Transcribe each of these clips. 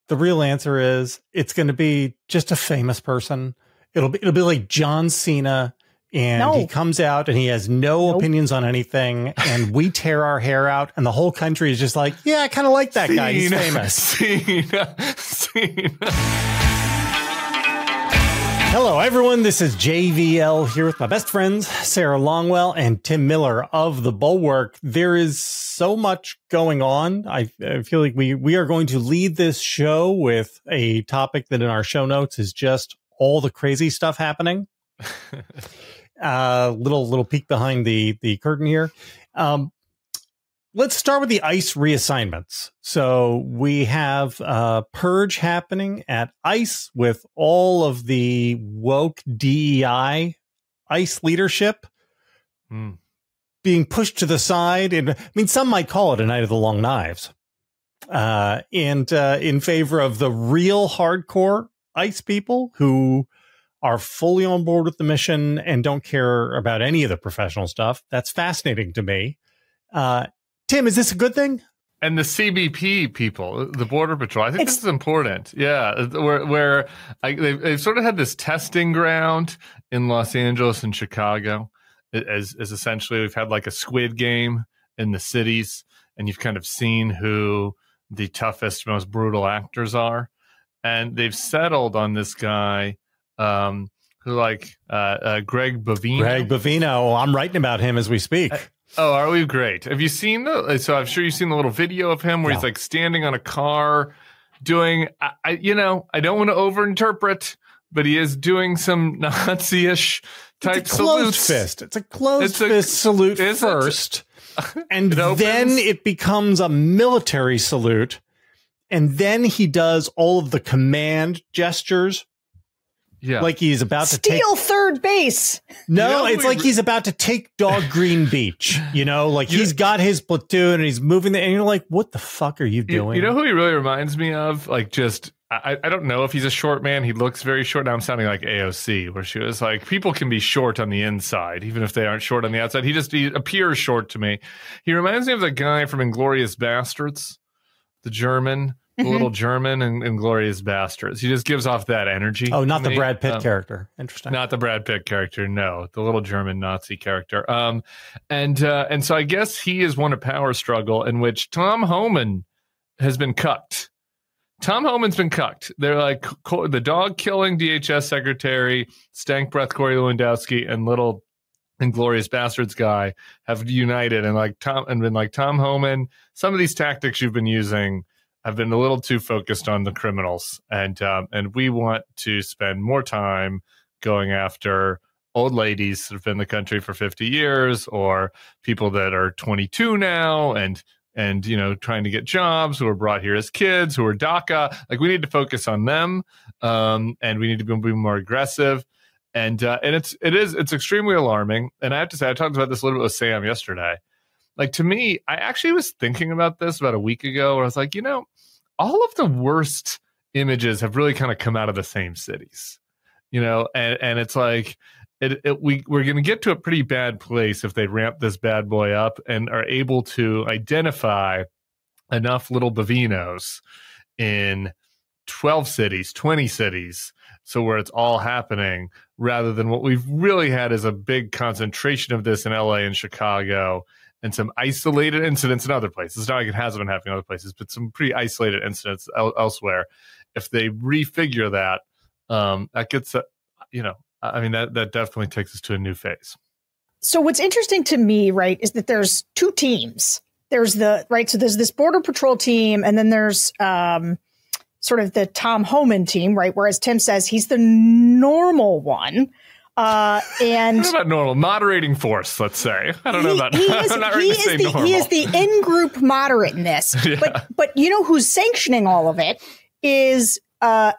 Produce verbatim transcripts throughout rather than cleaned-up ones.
The real answer is it's going to be just a famous person. It'll be it'll be like John Cena, and No. he comes out and he has no Nope. opinions on anything, and we tear our hair out, and the whole country is just like, yeah, I kind of like that guy. He's Cena, famous. Cena, Cena. Hello, everyone. This is J V L here with my best friends, Sarah Longwell and Tim Miller of The Bulwark. There is so much going on. I, I feel like we, we are going to lead this show with a topic that in our show notes is just all the crazy stuff happening. uh, little little peek behind the, the curtain here. Um, Let's start with the ICE reassignments. So we have uh, purge happening at ICE with all of the woke D E I ICE leadership Mm. being pushed to the side. And I mean, some might call it a night of the long knives. Uh, and uh, in favor of the real hardcore ICE people who are fully on board with the mission and don't care about any of the professional stuff. That's fascinating to me. Uh, Tim, is this a good thing? And the C B P people, the Border Patrol, I think It's- this is important. Yeah, where where I, they've, they've sort of had this testing ground in Los Angeles and Chicago, as as essentially we've had like a Squid Game in the cities, and you've kind of seen who the toughest, most brutal actors are, and they've settled on this guy um, who like uh, uh, Greg Bavino. Greg Bavino. I'm writing about him as we speak. I- Oh, are we great? Have you seen the? So I'm sure you've seen the little video of him where Yeah. he's like standing on a car, doing. I, I you know, I don't want to overinterpret, but he is doing some Nazi-ish type It's a closed salutes. fist. It's a closed It's a- fist salute is it? first, and It opens. then it becomes a military salute, and then he does all of the command gestures, Yeah, like he's about to take. Steal third base. No, You know it's who like he- he's about to take Dog Green Beach. You know, like You- he's got his platoon and he's moving the, and you're like, what the fuck are you You, doing? you know who he really reminds me of? Like, just I, I don't know if he's a short man. He looks very short. Now I'm sounding like A O C, where she was like, people can be short on the inside, even if they aren't short on the outside. He just he appears short to me. He reminds me of the guy from Inglourious Bastards, the German, the Mhm. little German in Inglourious Bastards. He just gives off that energy. oh, not to the me. Brad Pitt Um, character. Interesting. Not the Brad Pitt character, no, the little German Nazi character. Um, and uh, and so I guess he is one a power struggle in which Tom Homan has been cucked. Tom Homan's been cucked. They're like co- the dog killing D H S secretary, stank breath Corey Lewandowski, and little Inglourious Bastards guy have united and like Tom and been like Tom Homan. Some of these tactics you've been using have been a little too focused on the criminals, and um, and we want to spend more time going after old ladies that have been in the country for fifty years, or people that are twenty-two now, and and you know trying to get jobs, who were brought here as kids, who are DACA. Like we need to focus on them, um, and we need to be, be more aggressive. And uh, and it's it is it's extremely alarming. And I have to say, I talked about this a little bit with Sam yesterday. Like, to me, I actually was thinking about this about a week ago where I was like, you know, all of the worst images have really kind of come out of the same cities, you know, and, and it's like it, it, we, we're going to get to a pretty bad place if they ramp this bad boy up and are able to identify enough little Bavinos in twelve cities, twenty cities, so where it's all happening, rather than what we've really had is a big concentration of this in L A and Chicago, and some isolated incidents in other places. It's not like it hasn't been happening in other places, but some pretty isolated incidents el- elsewhere. If they refigure that, um, that gets, uh, you know, I mean, that, that definitely takes us to a new phase. So what's interesting to me, right, is that there's two teams. There's the, right, so there's this Border Patrol team, and then there's um, sort of the Tom Homan team, right, whereas Tim says he's the normal one. Uh, and I don't know about normal, moderating force, let's say. I don't know he, about, he is, I'm not he ready to is say the, normal. He is the in-group moderate in this. Yeah. But but you know who's sanctioning all of it is, uh, and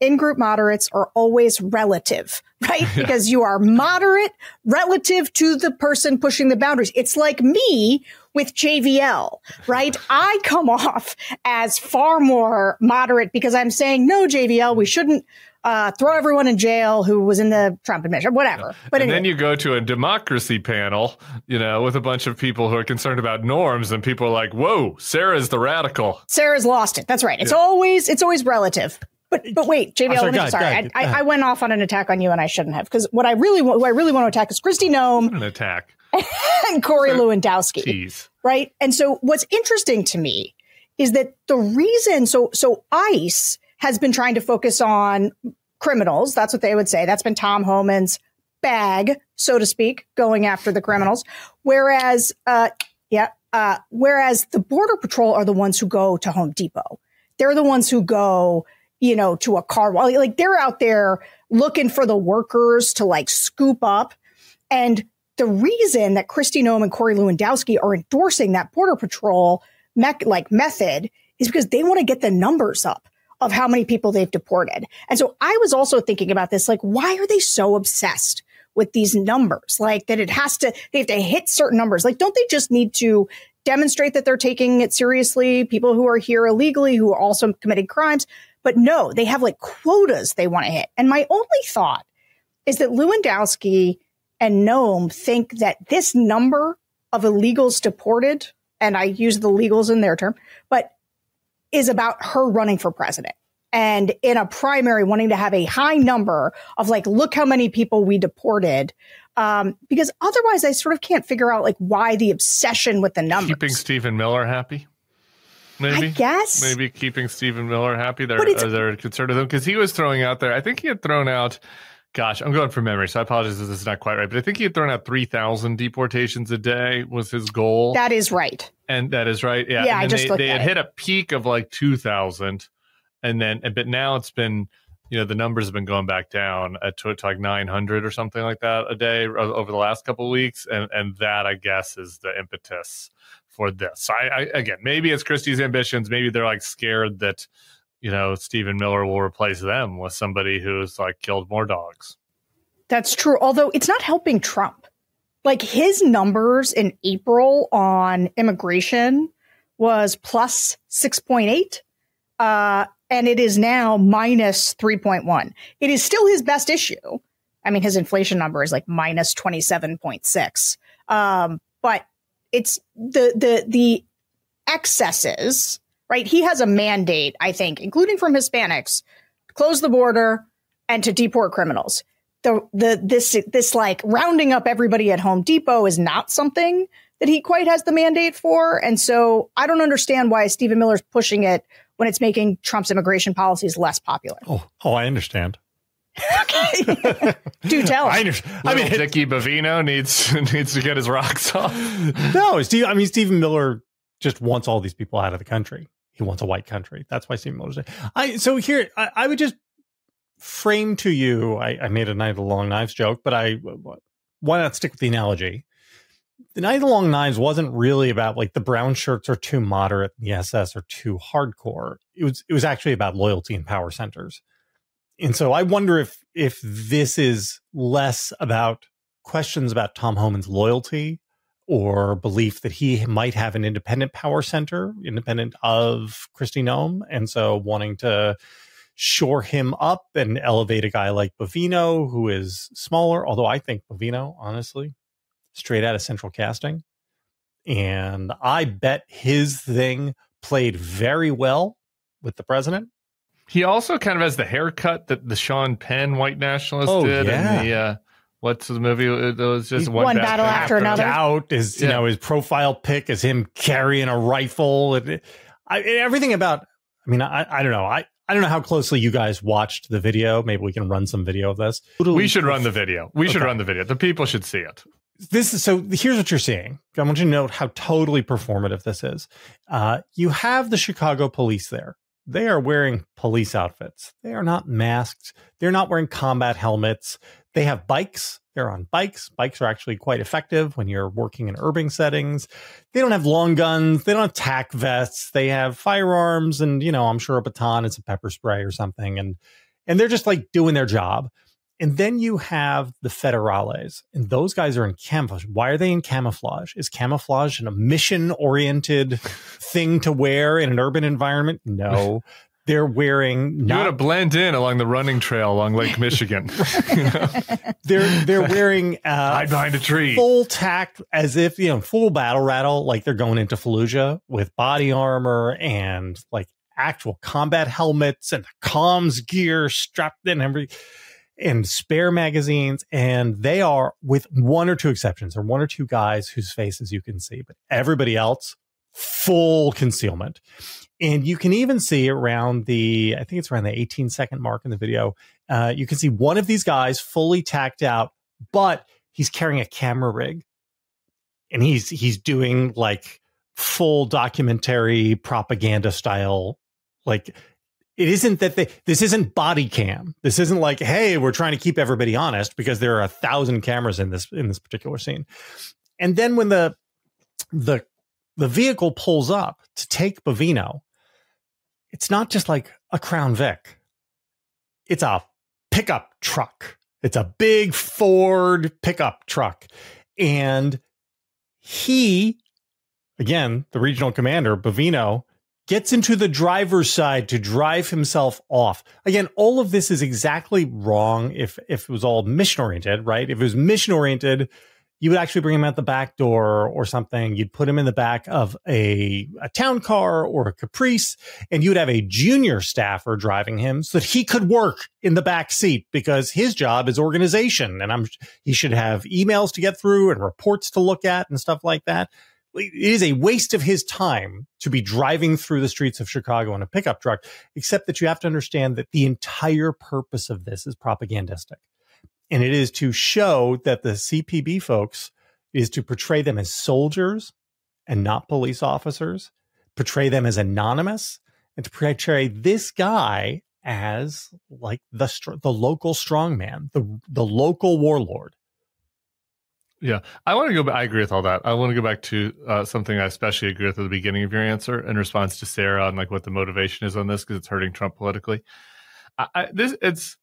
in-group moderates are always relative, right? Because you are moderate relative to the person pushing the boundaries. It's like me with J V L, right? I come off as far more moderate because I'm saying, no, J V L, we shouldn't uh, throw everyone in jail who was in the Trump administration, whatever. But and anyway. then you go to a democracy panel, you know, with a bunch of people who are concerned about norms, and people are like, whoa, Sarah's the radical. Sarah's lost it. That's right. It's Yeah. always, it's always relative. But but wait, J V L, sorry, let me, go ahead, sorry, go ahead, I, go I, ahead. I went off on an attack on you, and I shouldn't have, because what I really want, who I really want to attack is Kristi Noem An attack. and Corey Lewandowski, Jeez. right? And so what's interesting to me is that the reason, so so ICE has been trying to focus on criminals. That's what they would say. That's been Tom Homan's bag, so to speak, going after the criminals. Whereas, uh, yeah, uh, whereas the Border Patrol are the ones who go to Home Depot. They're the ones who go, you know, to a car. Like they're out there looking for the workers to like scoop up. And the reason that Kristi Noem and Corey Lewandowski are endorsing that Border Patrol me- like method is because they want to get the numbers up of how many people they've deported. And so I was also thinking about this, like, why are they so obsessed with these numbers? Like that it has to, they have to hit certain numbers. Like, don't they just need to demonstrate that they're taking it seriously? People who are here illegally, who are also committing crimes. But no, they have like quotas they want to hit. And my only thought is that Lewandowski and Noem think that this number of illegals deported, and I use the legals in their term, but is about her running for president. And in a primary, wanting to have a high number of like, look how many people we deported. Um, because otherwise I sort of can't figure out like why the obsession with the numbers. Keeping Stephen Miller happy? Maybe. I guess. Maybe keeping Stephen Miller happy. They're, But it's- uh, they're concerned with him because he was throwing out there, I think he had thrown out, gosh, I'm going from memory, so I apologize if this is not quite right, but I think he had thrown out three thousand deportations a day was his goal. That is right. And that is right. Yeah. Yeah, and I then just they, looked they at had it. hit a peak of like two thousand. And then, but now it's been, you know, the numbers have been going back down uh, to, to like nine hundred or something like that a day o- over the last couple of weeks. And, and that, I guess, is the impetus for this. I, I again, maybe it's Christie's ambitions. Maybe they're like scared that, you know, Stephen Miller will replace them with somebody who's like killed more dogs. That's true. Although it's not helping Trump. Like his numbers in April on immigration was plus six point eight. Uh, and it is now minus three point one. It is still his best issue. I mean, his inflation number is like minus twenty-seven point six. Um, but it's the, the, the excesses, right? He has a mandate, I think, including from Hispanics, to close the border and to deport criminals. The, the, this, this like rounding up everybody at Home Depot is not something that he quite has the mandate for. And so I don't understand why Stephen Miller's pushing it when it's making Trump's immigration policies less popular. Oh, oh, I understand. Okay. Do tell. I understand. I I mean, mean, Dickie Bavino needs needs to get his rocks off. no, Steve. I mean, Stephen Miller just wants all these people out of the country. He wants a white country. That's why Stephen Miller's. I so here I, I would just frame to you. I, I made a Night of the Long Knives joke, but I why not stick with the analogy? The Night of the Long Knives wasn't really about like the brown shirts are too moderate, and the S S are too hardcore. It was it was actually about loyalty and power centers. And so I wonder if if this is less about questions about Tom Homan's loyalty or belief that he might have an independent power center, independent of Kristi Noem, and so wanting to shore him up and elevate a guy like Bavino, who is smaller, although I think Bavino, honestly, straight out of Central Casting. And I bet his thing played very well with the president. He also kind of has the haircut that the Sean Penn white nationalist Oh, did yeah. in the uh, what's the movie? It was just One one, Battle After Another. Out is you Yeah. know his profile pic is him carrying a rifle and I, and everything about. I mean, I I don't know. I I don't know how closely you guys watched the video. Maybe we can run some video of this. We should run the video. We should Okay. run the video. The people should see it. This is so. Here's what you're seeing. I want you to note how totally performative this is. Uh, you have the Chicago police there. They are wearing police outfits. They are not masked. They're not wearing combat helmets. They have bikes. They're on bikes. Bikes are actually quite effective when you're working in urban settings. They don't have long guns. They don't have tack vests. They have firearms and, you know, I'm sure a baton and some pepper spray or something. And and they're just like doing their job. And then you have the federales, and those guys are in camouflage. Why are they in camouflage? Is camouflage a mission-oriented thing to wear in an urban environment? No. They're wearing not, you want to blend in along the running trail along Lake Michigan. You know? They're they're wearing uh, hide behind a tree, full tack, as if you know, full battle rattle, like they're going into Fallujah with body armor and like actual combat helmets and comms gear strapped in every and spare magazines. And they are, with one or two exceptions, or one or two guys whose faces you can see, but everybody else full concealment. And you can even see around the, I think it's around the eighteen second mark in the video, uh, you can see one of these guys fully tacked out, but he's carrying a camera rig. And he's he's doing like full documentary propaganda style. Like, it isn't that they, this isn't body cam. This isn't like, hey, we're trying to keep everybody honest, because there are a thousand cameras in this in this particular scene. And then when the the the vehicle pulls up to take Bovino, it's not just like a Crown Vic. It's a pickup truck. It's a big Ford pickup truck. And he, again, the regional commander, Bovino, gets into the driver's side to drive himself off. Again, all of this is exactly wrong if, if it was all mission-oriented, right? If it was mission-oriented, you would actually bring him out the back door or something. You'd put him in the back of a, a town car or a Caprice, and you'd have a junior staffer driving him so that he could work in the back seat, because his job is organization, and I'm he should have emails to get through and reports to look at and stuff like that. It is a waste of his time to be driving through the streets of Chicago in a pickup truck, except that you have to understand that the entire purpose of this is propagandistic. And it is to show that the C P B folks is to portray them as soldiers and not police officers, portray them as anonymous, and to portray this guy as like the the local strongman, the the local warlord. Yeah, I want to go back. I agree with all that. I want to go back to uh, something I especially agree with at the beginning of your answer in response to Sarah on like what the motivation is on this, because it's hurting Trump politically. I, I, this it's.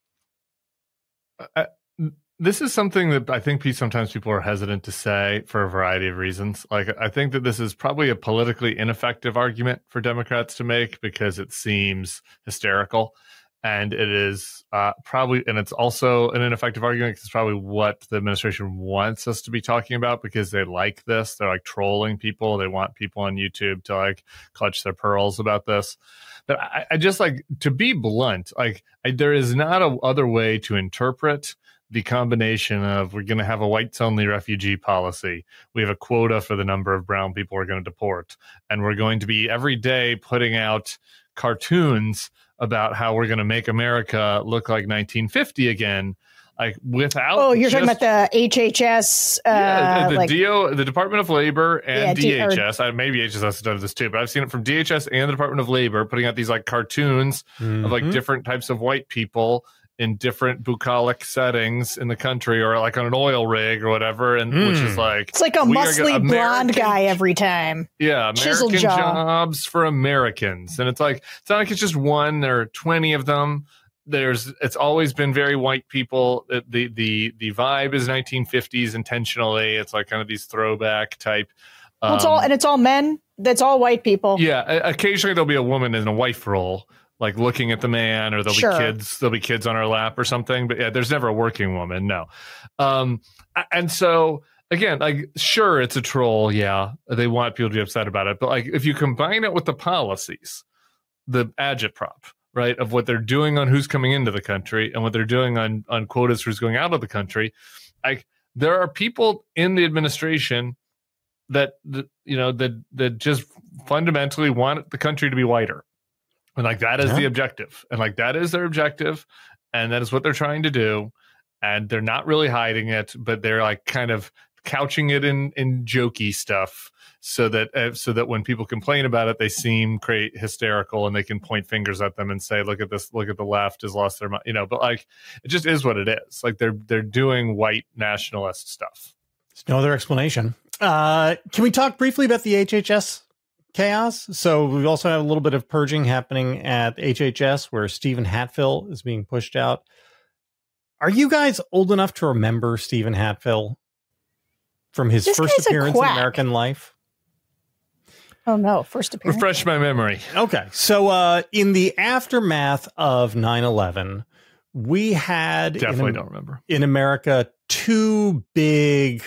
I, this is something that I think sometimes people are hesitant to say for a variety of reasons. Like, I think that this is probably a politically ineffective argument for Democrats to make because it seems hysterical, and it is uh, probably, and it's also an ineffective argument because it's probably what the administration wants us to be talking about, because they like this. They're like trolling people. They want people on YouTube to like clutch their pearls about this. But I, I just like to be blunt, like I, there is not a other way to interpret the combination of we're going to have a whites only refugee policy. We have a quota for the number of brown people we're going to deport. And we're going to be every day putting out cartoons about how we're going to make America look like nineteen fifty again. Like without oh, you're just, talking about the H H S, uh, yeah, the, the like, D O, the Department of Labor and yeah, D H S. D- I, maybe H H S has done this too, but I've seen it from D H S and the Department of Labor putting out these like cartoons mm-hmm. of like different types of white people in different bucolic settings in the country, or like on an oil rig or whatever, and mm. which is like it's like a muscly American, blonde guy every time. Yeah, American jobs for Americans, and it's like it's not like it's just one. There are twenty of them. There's it's always been very white people. The the the vibe is nineteen fifties intentionally. It's like kind of these throwback type. Um, well, it's all and it's all men. That's all white people. Yeah, occasionally there'll be a woman in a wife role, like looking at the man, or there'll sure. be kids. There'll be kids on her lap or something. But yeah, there's never a working woman. No, um, and so. Again, like, sure, it's a troll. Yeah, they want people to be upset about it. But like, if you combine it with the policies, the agitprop, right, of what they're doing on who's coming into the country and what they're doing on, on quotas for who's going out of the country, like, there are people in the administration that, that you know, that that just fundamentally want the country to be whiter. And like, that is yeah. the objective. And like, that is their objective. And that is what they're trying to do. And they're not really hiding it, but they're like kind of couching it in in jokey stuff, so that uh, so that when people complain about it, they seem great hysterical, and they can point fingers at them and say, "Look at this! Look at the left has lost their mind," you know. But like, it just is what it is. Like they're they're doing white nationalist stuff. There's no other explanation. Uh, can we talk briefly about the H H S chaos. So we also have a little bit of purging happening at H H S where Stephen Hatfill is being pushed out. Are you guys old enough to remember Stephen Hatfill from his This first guy's a appearance in quack. American Life? Oh, no. First appearance. Refresh my memory. Okay. So uh, in the aftermath of nine eleven, we had Definitely in, don't remember. in America two big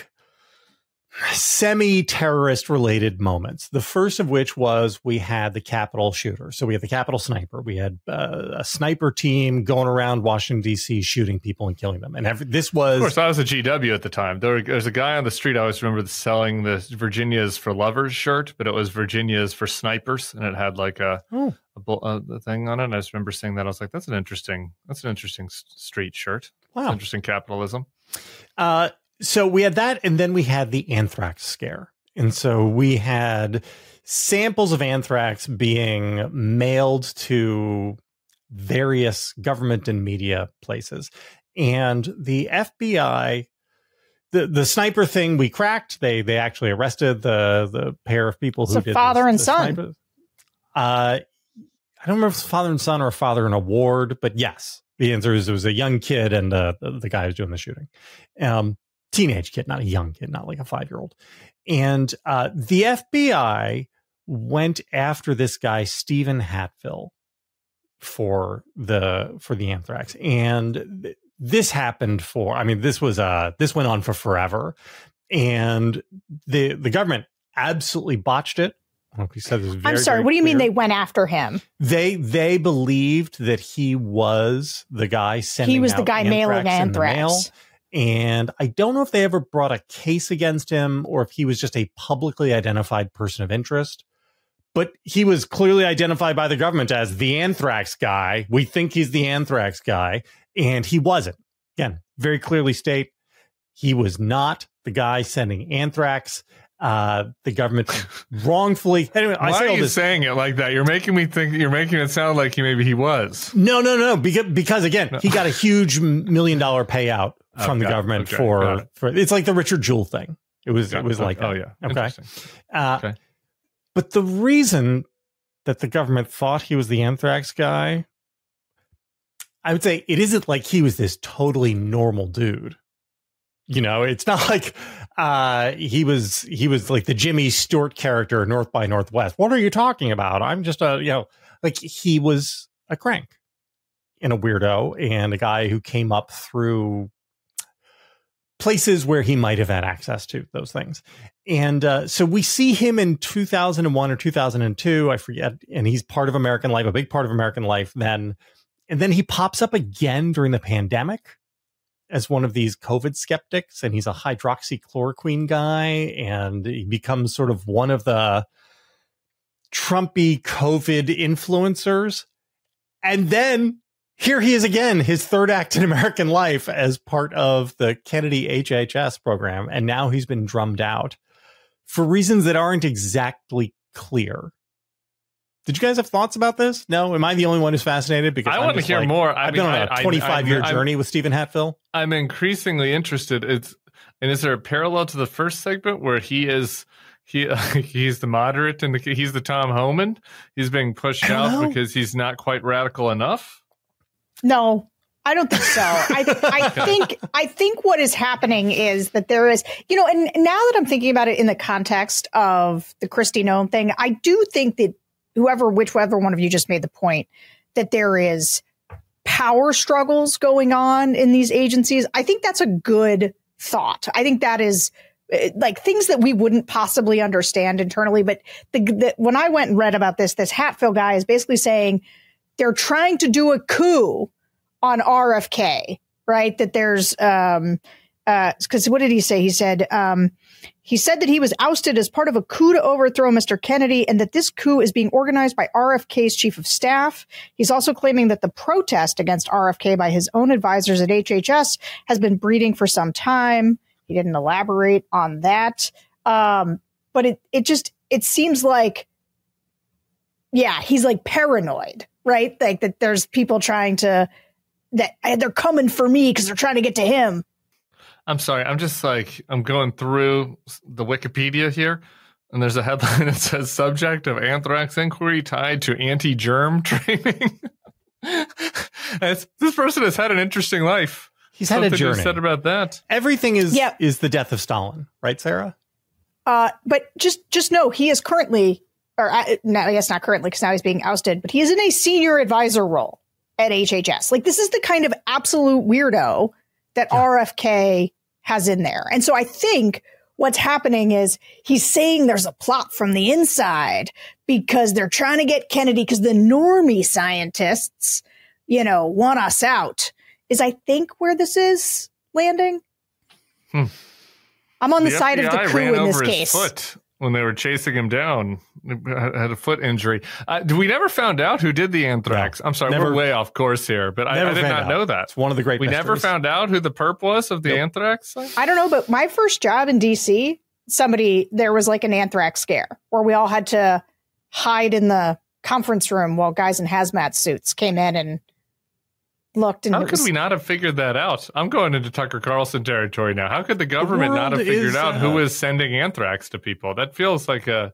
semi-terrorist related moments. The first of which was we had the Capitol shooter. So we had the Capitol sniper. We had uh, a sniper team going around Washington, D C shooting people and killing them. And every, this was... Of course, I was a G W at the time. There, were, there was a guy on the street I always remember selling the Virginia's for Lovers shirt, but it was Virginia's for Snipers, and it had like a, Oh. a, bull, a, a thing on it. And I just remember seeing that. I was like, that's an interesting, that's an interesting s- street shirt. Wow. That's interesting capitalism. Uh, so we had that, and then we had the anthrax scare. And so we had samples of anthrax being mailed to various government and media places. And the F B I, the, the sniper thing we cracked, they they actually arrested the, the pair of people who So did father this, and the son. sniper. Uh, I don't remember if it's father and son or a father and a ward, but yes, the answer is it was a young kid and uh, the, the guy who's doing the shooting. Um, teenage kid, not a young kid, not like a five-year-old. And uh, the F B I went after this guy, Stephen Hatfill, for the for the anthrax. And th- this happened for, I mean, this was uh this went on for forever. And the the government absolutely botched it. Like we said, this is very, I'm sorry. very What do you mean clear. they went after him? They they believed that he was the guy sending He was the out guy mailing in the mail. anthrax. And I don't know if they ever brought a case against him or if he was just a publicly identified person of interest. But he was clearly identified by the government as the anthrax guy. We think he's the anthrax guy. And he wasn't. Again, very clearly state he was not the guy sending anthrax. Uh, the government wrongfully. Anyway, I Why say are all you this. saying it like that? You're making me think. You're making it sound like he maybe he was. No, no, no. Because, because again, he got a huge million dollar payout from the Okay, government okay, got for, it. for, it's like the Richard Jewell thing. It was, Got it was it. like, oh that. yeah, Okay. Interesting. Uh, Okay. But the reason that the government thought he was the anthrax guy, I would say it isn't like he was this totally normal dude. You know, it's not like uh, he was he was like the Jimmy Stewart character in North by Northwest. What are you talking about? I'm just a, you know, like he was a crank and a weirdo and a guy who came up through places where he might have had access to those things. And uh, so we see him in two thousand one or two thousand two, I forget, and he's part of American Life, a big part of American Life then. And then he pops up again during the pandemic as one of these COVID skeptics, and he's a hydroxychloroquine guy, and he becomes sort of one of the Trumpy COVID influencers. And then here he is again, his third act in American Life as part of the Kennedy H H S program. And now he's been drummed out for reasons that aren't exactly clear. Did you guys have thoughts about this? No? Am I the only one who's fascinated? Because I I'm want to just hear like, more. I I've mean, been on I- a I- twenty-five year I'm- journey with Stephen Hatfill. I'm increasingly interested. It's and is there a parallel to the first segment where he is he uh, he's the moderate and the, he's the Tom Homan? He's being pushed I don't out know. because he's not quite radical enough. No, I don't think so. I, I think I think what is happening is that there is, you know, and now that I'm thinking about it in the context of the Kristi Noem thing, I do think that whoever, whichever one of you just made the point that there is power struggles going on in these agencies. I think that's a good thought. I think that is uh, like things that we wouldn't possibly understand internally. But the, the, when I went and read about this, this Hatfill guy is basically saying they're trying to do a coup on R F K, right? That there's, um, uh, because what did he say? He said, um, he said that he was ousted as part of a coup to overthrow Mister Kennedy and that this coup is being organized by R F K's chief of staff. He's also claiming that the protest against R F K by his own advisors at H H S has been breeding for some time. He didn't elaborate on that. Um, but it, it just, it seems like, yeah, he's like paranoid, right? Like that there's people trying to, that they're coming for me because they're trying to get to him. I'm sorry. I'm just like I'm going through the Wikipedia here. And there's a headline that says subject of anthrax inquiry tied to anti-germ training. This person has had an interesting life. He's had Something a journey. Said about that. Everything is Yep. is the death of Stalin, right, Sarah? Uh, but just just know he is currently, or I, no, I guess not currently because now he's being ousted, but he is in a senior advisor role at H H S. Like, this is the kind of absolute weirdo that yeah. R F K has in there. And so I think what's happening is he's saying there's a plot from the inside because they're trying to get Kennedy because the normie scientists, you know, want us out, is I think where this is landing. Hmm. I'm on the, the side F B I of the coup ran in this over case. His foot when they were chasing him down, had a foot injury. Uh, we never found out who did the anthrax. No, I'm sorry, never, we're way off course here, but I, I did not out. know that. It's one of the great We mysteries. never found out who the perp was of the nope. anthrax. I don't know, but my first job in D C, somebody, there was like an anthrax scare where we all had to hide in the conference room while guys in hazmat suits came in and looked. And how could was, we not have figured that out? I'm going into Tucker Carlson territory now. How could the government the not have figured is, out uh, who was sending anthrax to people? That feels like a.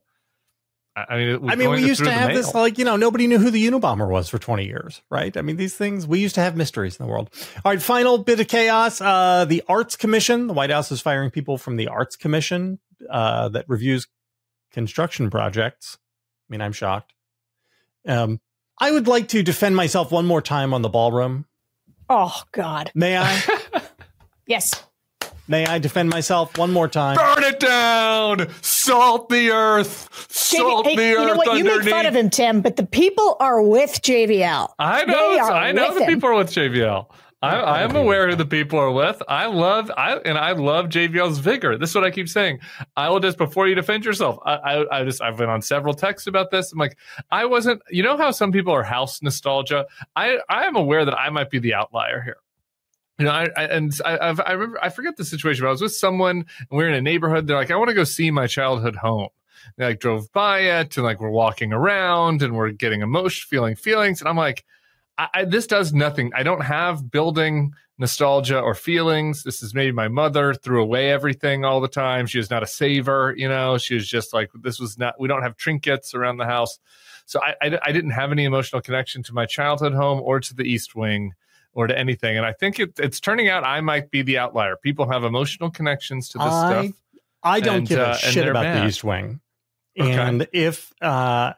I mean, it was I mean, we used to have mail. this, like, you know, nobody knew who the Unabomber was for twenty years, right? I mean, these things, we used to have mysteries in the world. All right, final bit of chaos. Uh, the Arts Commission, the White House is firing people from the Arts Commission uh, that reviews construction projects. I mean, I'm shocked. Um, I would like to defend myself one more time on the ballroom. Oh, God. May I? Yes. May I defend myself one more time? Burn it down! Salt the earth! Salt J V, hey, the you know earth what? underneath! You make fun of him, Tim, but the people are with J V L. I know. I know the him. people are with J V L. I, I am aware who the people are with. I love, I and I love J V L's vigor. This is what I keep saying. I will just, before you defend yourself, I, I, I just, I've been on several texts about this. I'm like, I wasn't. You know how some people are house nostalgia. I, I am aware that I might be the outlier here. You know, I, I and I, I've, I remember, I forget the situation, but I was with someone and we were in a neighborhood. They're like, I want to go see my childhood home. They like drove by it and like we're walking around and we're getting emotion, feeling feelings, and I'm like. I, I, this does nothing. I don't have building nostalgia or feelings. This is maybe my mother threw away everything all the time. She was not a saver, you know. She was just like, this was not, we don't have trinkets around the house. So I, I, I didn't have any emotional connection to my childhood home or to the East Wing or to anything. And I think it, it's turning out I might be the outlier. People have emotional connections to this I, stuff. I don't and, give a uh, shit about mad. the East Wing. Okay. And if uh,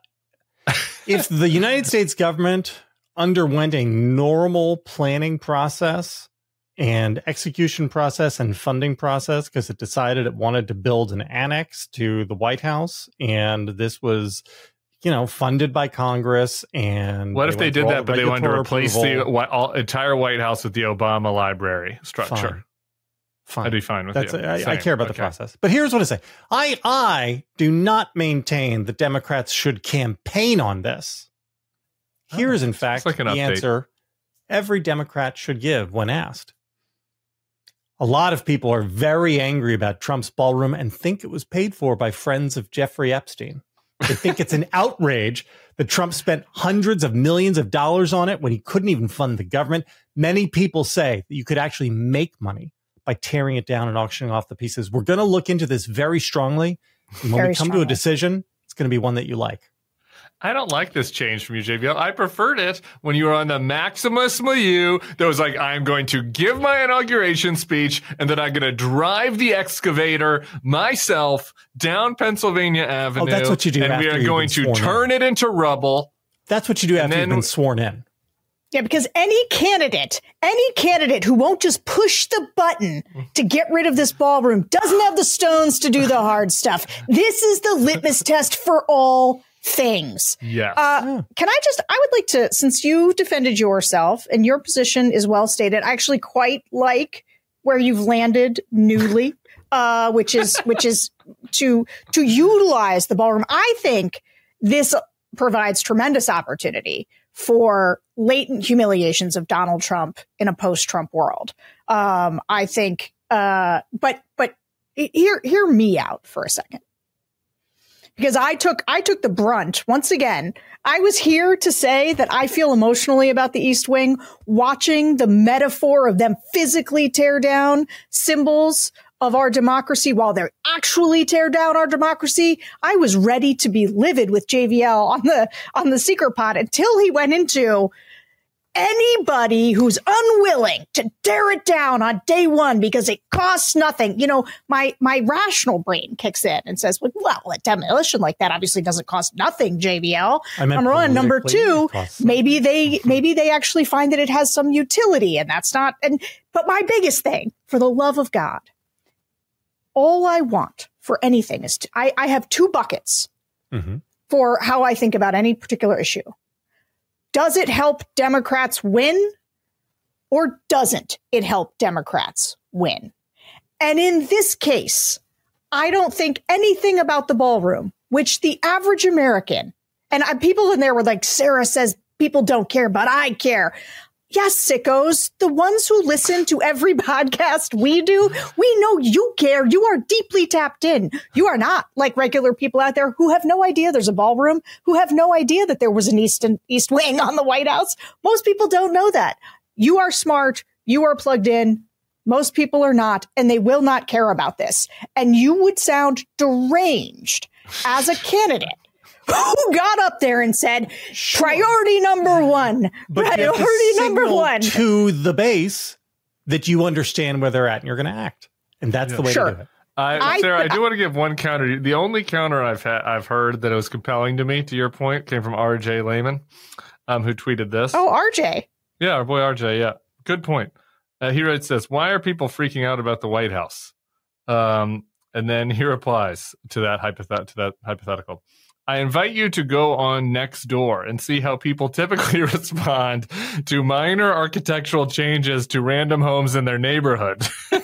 if the United States government underwent a normal planning process and execution process and funding process because it decided it wanted to build an annex to the White House, and this was, you know, funded by Congress. And what if they did that, the but they wanted to replace approval. the all, entire White House with the Obama library structure? Fine. Fine. I'd be fine with That's you. A, I, I care about okay. the process. But here's what I say. I, I do not maintain that Democrats should campaign on this. Here is, in fact, like the update. answer every Democrat should give when asked. A lot of people are very angry about Trump's ballroom and think it was paid for by friends of Jeffrey Epstein. They think it's an outrage that Trump spent hundreds of millions of dollars on it when he couldn't even fund the government. Many people say that you could actually make money by tearing it down and auctioning off the pieces. We're going to look into this very strongly. And when very we come strongly. to a decision, it's going to be one that you like. I don't like this change from you, J V L. I preferred it when you were on the Maximus Milieu that was like, I'm going to give my inauguration speech and then I'm going to drive the excavator myself down Pennsylvania Avenue. Oh, that's what you do. And we are going to turn in. it into rubble. That's what you do after then, you've been sworn in. Yeah, because any candidate, any candidate who won't just push the button to get rid of this ballroom doesn't have the stones to do the hard stuff. This is the litmus test for all things. Yes. Uh, can I just, I would like to, since you defended yourself and your position is well stated, I actually quite like where you've landed newly, uh, which is, which is to, to utilize the ballroom. I think this provides tremendous opportunity for latent humiliations of Donald Trump in a post-Trump world. Um, I think, uh, but, but hear, hear me out for a second. Because I took I took the brunt. Once again, I was here to say that I feel emotionally about the East Wing, watching the metaphor of them physically tear down symbols of our democracy while they actually tear down our democracy. I was ready to be livid with J V L on the on the Secret Pod until he went into anybody who's unwilling to tear it down on day one because it costs nothing. You know, my my rational brain kicks in and says, well, a demolition like that obviously doesn't cost nothing, J V L. Number one. Number two, maybe they maybe they actually find that it has some utility, and that's not. And but my biggest thing, for the love of God, all I want for anything is to, I, I have two buckets mm-hmm. for how I think about any particular issue. Does it help Democrats win, or doesn't it help Democrats win? And in this case, I don't think anything about the ballroom, which the average American, and I, people in there were like, Sarah says people don't care, but I care. Yes, sickos, the ones who listen to every podcast we do, we know you care. You are deeply tapped in. You are not like regular people out there who have no idea there's a ballroom, who have no idea that there was an East and East Wing on the White House. Most people don't know that. You are smart. You are plugged in. Most people are not, and they will not care about this. And you would sound deranged as a candidate who got up there and said, sure, priority number one, but priority number one. To the base that you understand where they're at and you're going to act. And that's yeah. the way sure. to do it. I, Sarah, I, I do want to give one counter. The only counter I've ha- I've heard that was compelling to me, to your point, came from R J Lehman, um, who tweeted this. Oh, R J. Yeah, our boy R J, yeah. Good point. Uh, he writes this, why are people freaking out about the White House? Um, and then he replies to that, hypothet- to that hypothetical. I invite you to go on Nextdoor and see how people typically respond to minor architectural changes to random homes in their neighborhood. and,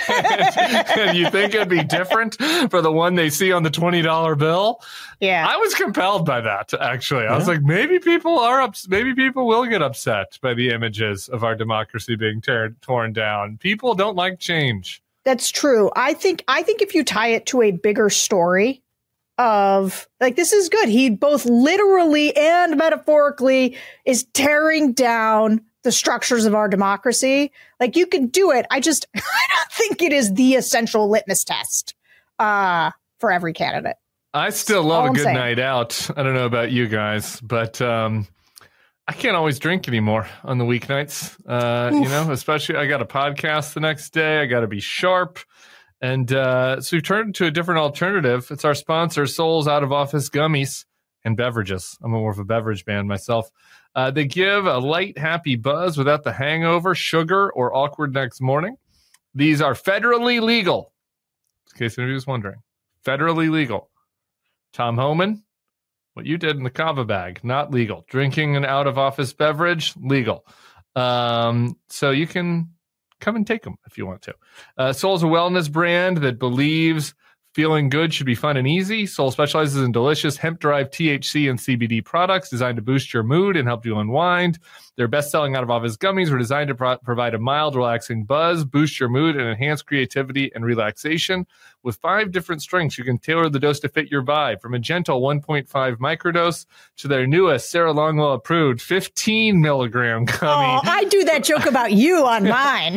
and you think it'd be different for the one they see on the twenty dollar bill? Yeah. I was compelled by that, actually. I yeah. was like, maybe people are ups- maybe people will get upset by the images of our democracy being tear- torn down. People don't like change. That's true. I think I think if you tie it to a bigger story of like, this is good. He both literally and metaphorically is tearing down the structures of our democracy. Like, you can do it. I just, I don't think it is the essential litmus test uh, for every candidate. I still love a good saying. night out. I don't know about you guys, but um, I can't always drink anymore on the weeknights. Uh, you know, especially I got a podcast the next day. I got to be sharp. And uh, so we've turned to a different alternative. It's our sponsor, Sol's Out of Office Gummies and Beverages. I'm more of a beverage man myself. Uh, they give a light, happy buzz without the hangover, sugar, or awkward next morning. These are federally legal, in case anybody was wondering. Federally legal. Tom Homan, what you did in the kava bag, not legal. Drinking an out-of-office beverage, legal. Um, so you can come and take them if you want to. Uh, Sol's a wellness brand that believes feeling good should be fun and easy. Sol specializes in delicious hemp-derived T H C and C B D products designed to boost your mood and help you unwind. Their best-selling out-of-office gummies were designed to pro- provide a mild, relaxing buzz, boost your mood, and enhance creativity and relaxation. With five different strengths, you can tailor the dose to fit your vibe, from a gentle one point five microdose to their newest Sarah Longwell-approved fifteen milligram gummy. Oh, I do that joke about you on mine.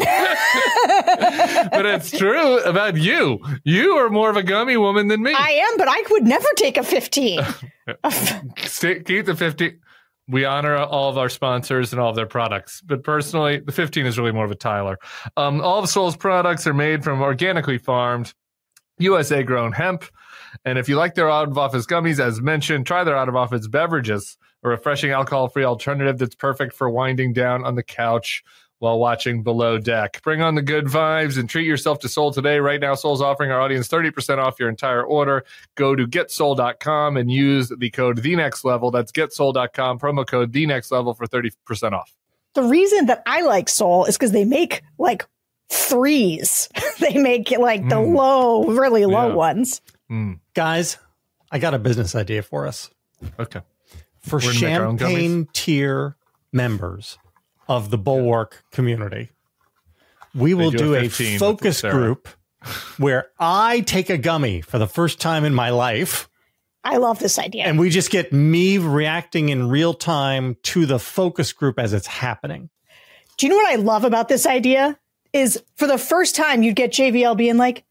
But it's true about you. You are more of a gummy woman than me. I am, but I would never take a fifteen. Stay, keep the fifteen. We honor all of our sponsors and all of their products. But personally, the fifteen is really more of a Tyler. Um, all of Sol's products are made from organically farmed, U S A-grown hemp. And if you like their out-of-office gummies, as mentioned, try their out-of-office beverages, a refreshing alcohol-free alternative that's perfect for winding down on the couch while watching Below Deck. Bring on the good vibes and treat yourself to Sol today. Right now, Sol's offering our audience thirty percent off your entire order. Go to get sol dot com and use the code TheNextLevel. That's get sol dot com, promo code TheNextLevel for thirty percent off. The reason that I like Sol is because they make like threes. They make like the mm. low, really low yeah. ones. Mm. Guys, I got a business idea for us. Okay. For We're champagne tier members of the Bulwark community, we will do, do a, a focus group where I take a gummy for the first time in my life. I love this idea. And we just get me reacting in real time to the focus group as it's happening. Do you know what I love about this idea? Is for the first time you'd get J V L being like,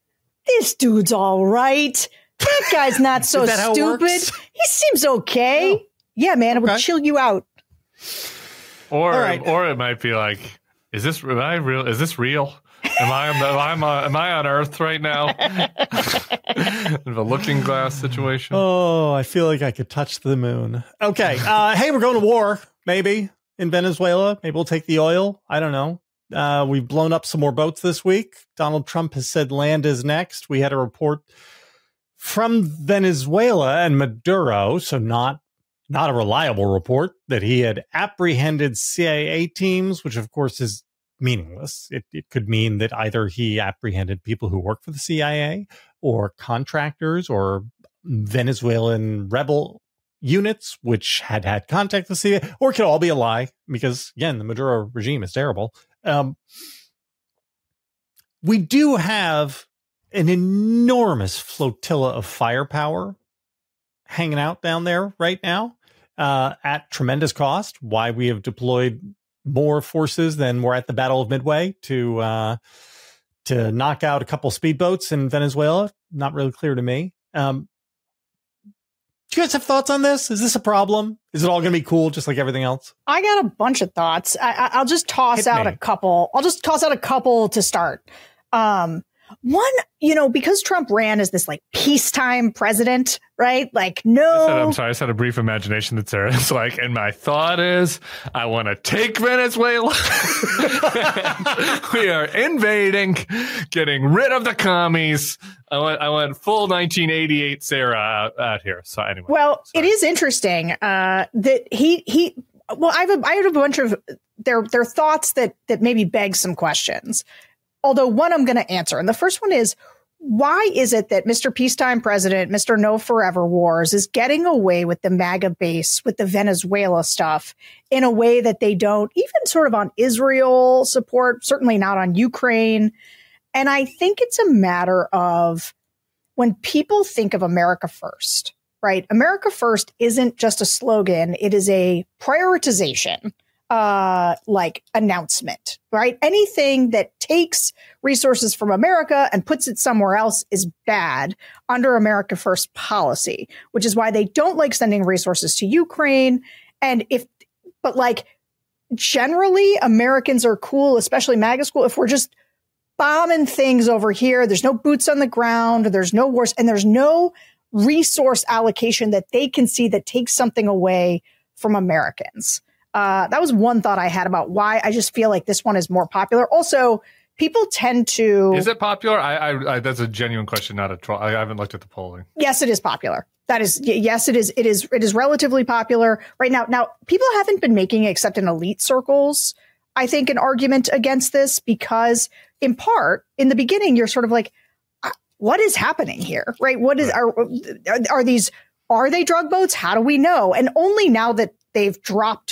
this dude's all right. That guy's not so stupid. He seems okay. Oh. Yeah, man, it okay. would chill you out. Or, right. or it might be like, is this am I real? Is this real? Am I am I am I, am I on Earth right now? In a looking glass situation. Oh, I feel like I could touch the moon. Okay, uh, hey, we're going to war. Maybe in Venezuela. Maybe we'll take the oil. I don't know. Uh, we've blown up some more boats this week. Donald Trump has said land is next. We had a report from Venezuela and Maduro, so not. Not a reliable report, that he had apprehended C I A teams, which of course is meaningless. It, it could mean that either he apprehended people who work for the C I A or contractors or Venezuelan rebel units, which had had contact with the C I A, or it could all be a lie because, again, the Maduro regime is terrible. Um, we do have an enormous flotilla of firepower hanging out down there right now. Uh, at tremendous cost. Why we have deployed more forces than we're at the Battle of Midway to uh, to knock out a couple speedboats in Venezuela. Not really clear to me. Um, do you guys have thoughts on this? Is this a problem? Is it all going to be cool, just like everything else? I got a bunch of thoughts. I, I, I'll just toss Hit out me. a couple. I'll just toss out a couple to start. Um, One, you know, because Trump ran as this like peacetime president, right? Like, no. I said, I'm sorry, I just had a brief imagination that Sarah's like, and my thought is, I want to take Venezuela. We are invading, getting rid of the commies. I want, I want full nineteen eighty-eight Sarah out, out here. So anyway. Well, sorry. It is interesting uh, that he he. Well, I have a, I have a bunch of their their thoughts that that maybe beg some questions. Although one I'm going to answer. And the first one is, why is it that Mister Peacetime President, Mister No Forever Wars, is getting away with the MAGA base, with the Venezuela stuff, in a way that they don't, even sort of on Israel support, certainly not on Ukraine. And I think it's a matter of when people think of America first, right? America first isn't just a slogan. It is a prioritization. Uh, like announcement, right? Anything that takes resources from America and puts it somewhere else is bad under America First policy, which is why they don't like sending resources to Ukraine. And if, but like generally Americans are cool, especially MAGA school, if we're just bombing things over here, there's no boots on the ground, there's no wars, and there's no resource allocation that they can see that takes something away from Americans. Uh, that was one thought I had about why I just feel like this one is more popular. Also, people tend to... Is it popular? I, I, I that's a genuine question, not a troll. I haven't looked at the polling. Yes, it is popular. That is, yes, it is. It is. It is relatively popular right now. Now, people haven't been making, except in elite circles, I think, an argument against this because, in part, in the beginning, you're sort of like, what is happening here, right? What is are are these? Are they drug boats? How do we know? And only now that they've dropped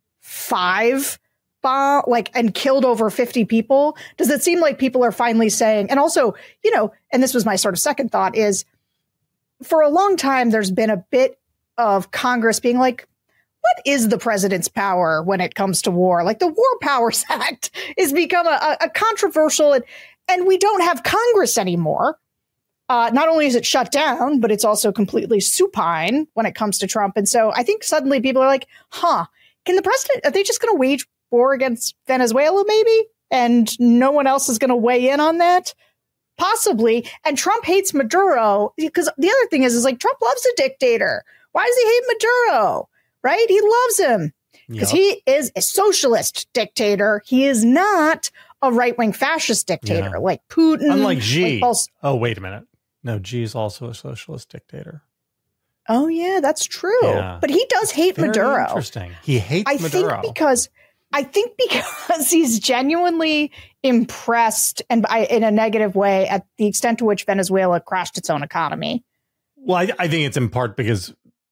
five bomb like and killed over fifty people, does it seem like people are finally saying, and also, you know, and this was my sort of second thought is, for a long time, there's been a bit of Congress being like, what is the president's power when it comes to war? Like the War Powers Act has become a, a controversial, and, and we don't have Congress anymore. Uh, not only is it shut down, but it's also completely supine when it comes to Trump. And so I think suddenly people are like, huh, can the president, are they just going to wage war against Venezuela maybe? And no one else is going to weigh in on that? Possibly. And Trump hates Maduro because the other thing is, is like Trump loves a dictator. Why does he hate Maduro? Right? He loves him because yep. he is a socialist dictator. He is not a right-wing fascist dictator yeah. like Putin. Unlike Xi. Like oh, wait a minute. No, Xi is also a socialist dictator. Oh, yeah, that's true. Yeah. But he does hate Very Maduro. Interesting. He hates I Maduro. Think because, I think because he's genuinely impressed, and by, in a negative way, at the extent to which Venezuela crashed its own economy. Well, I, I think it's in part because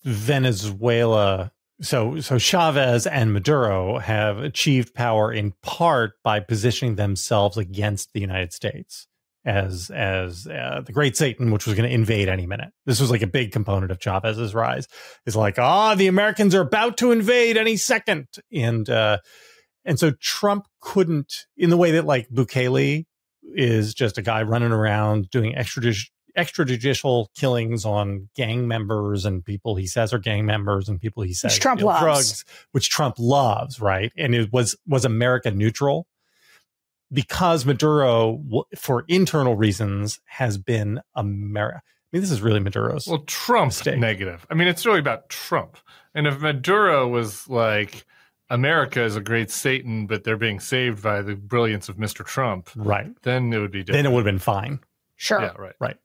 Venezuela, so so Chavez and Maduro have achieved power in part by positioning themselves against the United States as as uh, the great Satan, which was going to invade any minute. This was like a big component of Chavez's rise. It's like, ah, oh, the Americans are about to invade any second. And uh, and so Trump couldn't, in the way that like Bukele is just a guy running around doing extradition extrajudicial killings on gang members and people he says are gang members and people he says which Trump deal loves. drugs, which Trump loves, right? And it was was America neutral because Maduro, for internal reasons, has been America. I mean, this is really Maduro's. Well, Trump mistake. Negative. I mean, it's really about Trump. And if Maduro was like, America is a great Satan, but they're being saved by the brilliance of Mister Trump, right? Then it would be different. Then it would have been fine. Sure. Yeah, right. Right.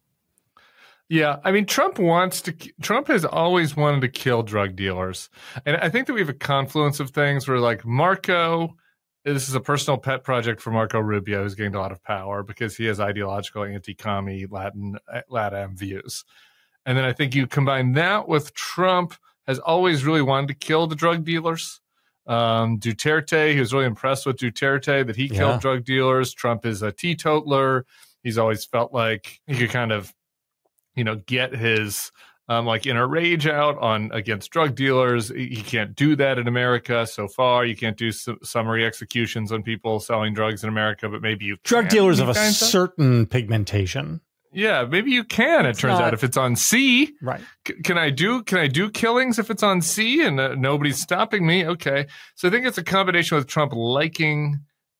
Yeah, I mean, Trump wants to. Trump has always wanted to kill drug dealers, and I think that we have a confluence of things where, like, Marco, this is a personal pet project for Marco Rubio, who's gained a lot of power because he has ideological anti-commie Latin Latam views, and then I think you combine that with Trump has always really wanted to kill the drug dealers. Um, Duterte, he was really impressed with Duterte that he killed Yeah. drug dealers. Trump is a teetotaler. He's always felt like he could kind of, you know, get his um, like inner rage out on against drug dealers. He can't do that in America so far. You can't do su- summary executions on people selling drugs in America, but maybe you Drug can. dealers of You a can. certain pigmentation. Yeah, maybe you can. It It's turns not- out if it's on C, Right. c- can I do can I do killings if it's on C and uh, nobody's stopping me? Okay, so I think it's a combination with Trump liking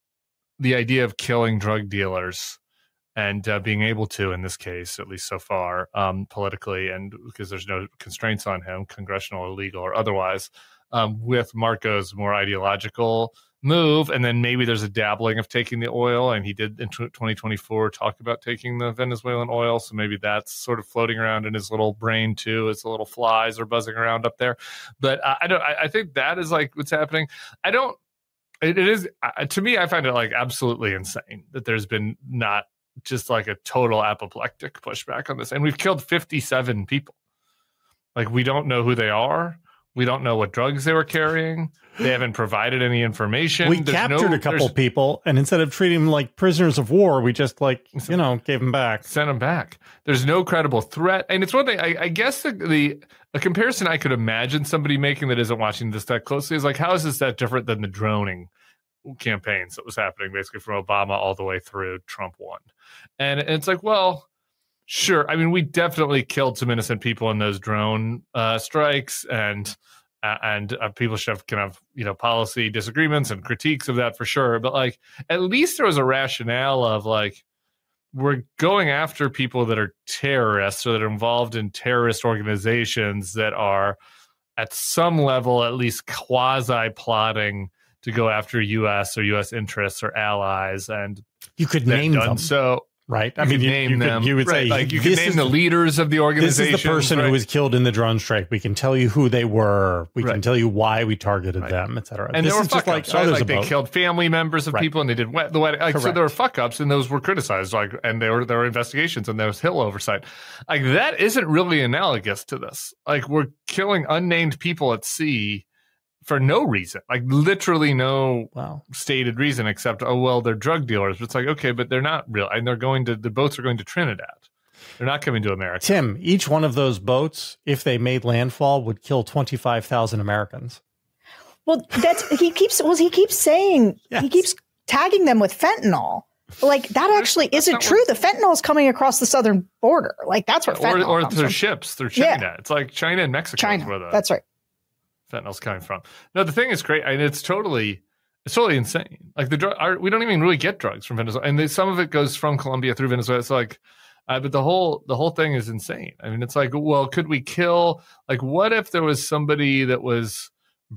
the idea of killing drug dealers and uh, being able to, in this case, at least so far, um, politically, and because there's no constraints on him, congressional or legal or otherwise, um, with Marco's more ideological move. And then maybe there's a dabbling of taking the oil, and he did in twenty twenty-four talk about taking the Venezuelan oil. So maybe that's sort of floating around in his little brain too, as the little flies are buzzing around up there. But I, I don't. I, I think that is like what's happening. I don't. It, it is uh, to me. I find it like absolutely insane that there's been not just like a total apoplectic pushback on this, and we've killed fifty-seven people. Like, we don't know who they are. We don't know what drugs they were carrying. They haven't provided any information. We There's captured no- a couple there's- people, and instead of treating them like prisoners of war, we just like, you know, gave them back. Send them back. There's no credible threat. And it's one thing, I, I guess the, the a comparison I could imagine somebody making that isn't watching this that closely is like, how is this that different than the droning campaigns that was happening basically from Obama all the way through Trump won? And, and it's like, well, sure. I mean, we definitely killed some innocent people in those drone uh, strikes, and uh, and uh, people should have kind of, you know, policy disagreements and critiques of that for sure. But like, at least there was a rationale of like, we're going after people that are terrorists or that are involved in terrorist organizations that are at some level at least quasi plotting to go after U S or U S interests or allies, and You could they've name done them, so. right? You I mean, could you, name you them. Could, you would right, say, like you could this name is the leaders of the This organization. is the person right? who was killed in the drone strike. We can tell you who they were. We Right. can tell you why we targeted Right. them, et cetera. And this there were is just fuck like, ups, oh, right? there's Like a they boat. killed family members of Right. people, and they did wet, the wedding. Like, so Correct. there were fuck ups, and those were criticized. Like, and there were there were investigations, and there was Hill oversight. Like, that isn't really analogous to this. Like, we're killing unnamed people at sea for no reason, like literally no Wow. stated reason except, oh well, they're drug dealers. But it's like, okay, but they're not real, and they're going to the boats are going to Trinidad. They're not coming to America. Tim, each one of those boats, if they made landfall, would kill twenty-five thousand Americans. Well, that's he keeps well he keeps saying Yes. he keeps tagging them with fentanyl. Like that actually that's isn't not true. what- The fentanyl is coming across the southern border. Like that's where Or, fentanyl or comes through from. ships through Yeah. China. It's like China and Mexico is where China. the That's right. fentanyl's coming from. No, the thing is great. I mean, it's totally, it's totally insane. Like the drug, our, we don't even really get drugs from Venezuela, and they, some of it goes from Colombia through Venezuela. It's like, uh, but the whole the whole thing is insane. I mean, it's like, well, could we kill? Like, what if there was somebody that was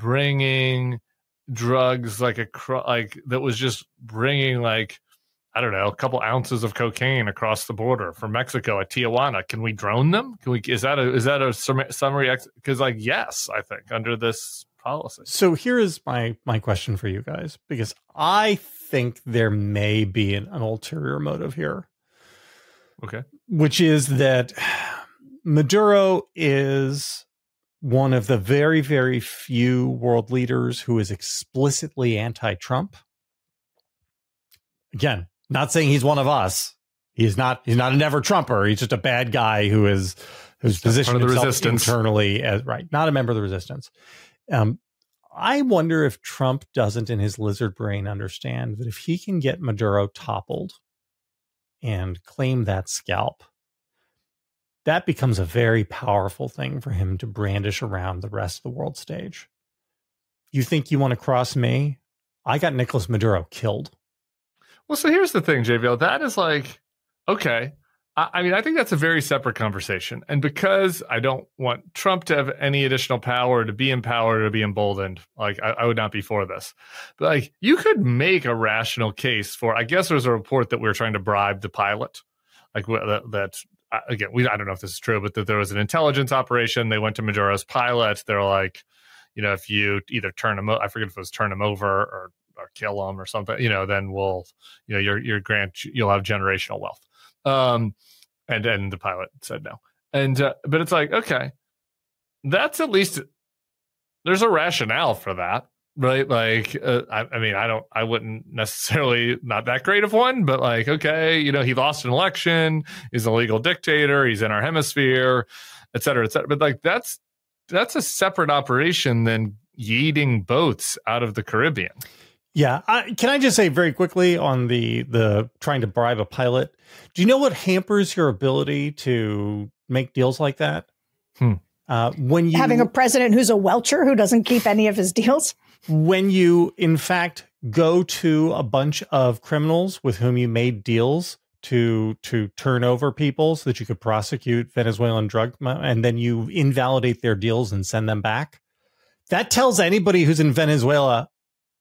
bringing drugs, like a cro- like that was just bringing like, I don't know, a couple ounces of cocaine across the border from Mexico at Tijuana? Can we drone them? Can we? Is that a is that a sum- summary? Because like, yes, I think under this policy. So here is my my question for you guys, because I think there may be an, an ulterior motive here, Okay. which is that Maduro is one of the very, very few world leaders who is explicitly anti-Trump. Again, not saying he's one of us. He's not. He's not a never Trumper. He's just a bad guy who is who's Part of positioned the himself resistance. internally as right, not a member of the resistance. Um, I wonder if Trump doesn't, in his lizard brain, understand that if he can get Maduro toppled and claim that scalp, that becomes a very powerful thing for him to brandish around the rest of the world stage. You think you want to cross me? I got Nicolas Maduro killed. Well, so here's the thing, J V L. That is like, okay. I, I mean, I think that's a very separate conversation. And because I don't want Trump to have any additional power, to be empowered, to be emboldened, like I, I would not be for this. But like, you could make a rational case for, I guess there was a report that we were trying to bribe the pilot. Like that, that again, we I don't know if this is true, but that there was an intelligence operation. They went to Maduro's pilot. They're like, you know, if you either turn him, I forget if it was turn him over or or kill him or something, you know, then we'll, you know, your your grant, you'll have generational wealth. Um, and and the pilot said no. And uh, but it's like, okay, that's at least there's a rationale for that, right? Like, uh, I, I mean, I don't, I wouldn't necessarily, not that great of one, but like, okay, you know, he lost an election, he's a legal dictator, he's in our hemisphere, et cetera, et cetera. But like, that's that's a separate operation than yeeting boats out of the Caribbean. Yeah. I, can I just say very quickly on the the trying to bribe a pilot? Do you know what hampers your ability to make deals like that? Hmm. Uh, when you having a president who's a welcher who doesn't keep any of his deals. When you, in fact, go to a bunch of criminals with whom you made deals to to turn over people so that you could prosecute Venezuelan drug, and then you invalidate their deals and send them back. That tells anybody who's in Venezuela,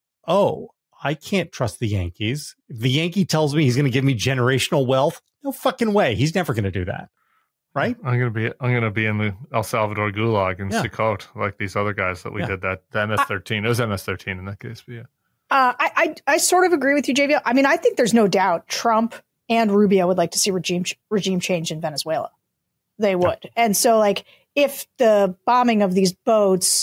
oh, I can't trust the Yankees. If the Yankee tells me he's going to give me generational wealth, no fucking way. He's never going to do that. Right? I'm gonna be I'm gonna be in the El Salvador gulag in yeah. Sukot, like these other guys that we yeah. did that the M S thirteen. It was M S thirteen in that case, but yeah. Uh, I, I I sort of agree with you, J V L. I mean, I think there's no doubt Trump and Rubio would like to see regime regime change in Venezuela. They would, yeah. And so like if the bombing of these boats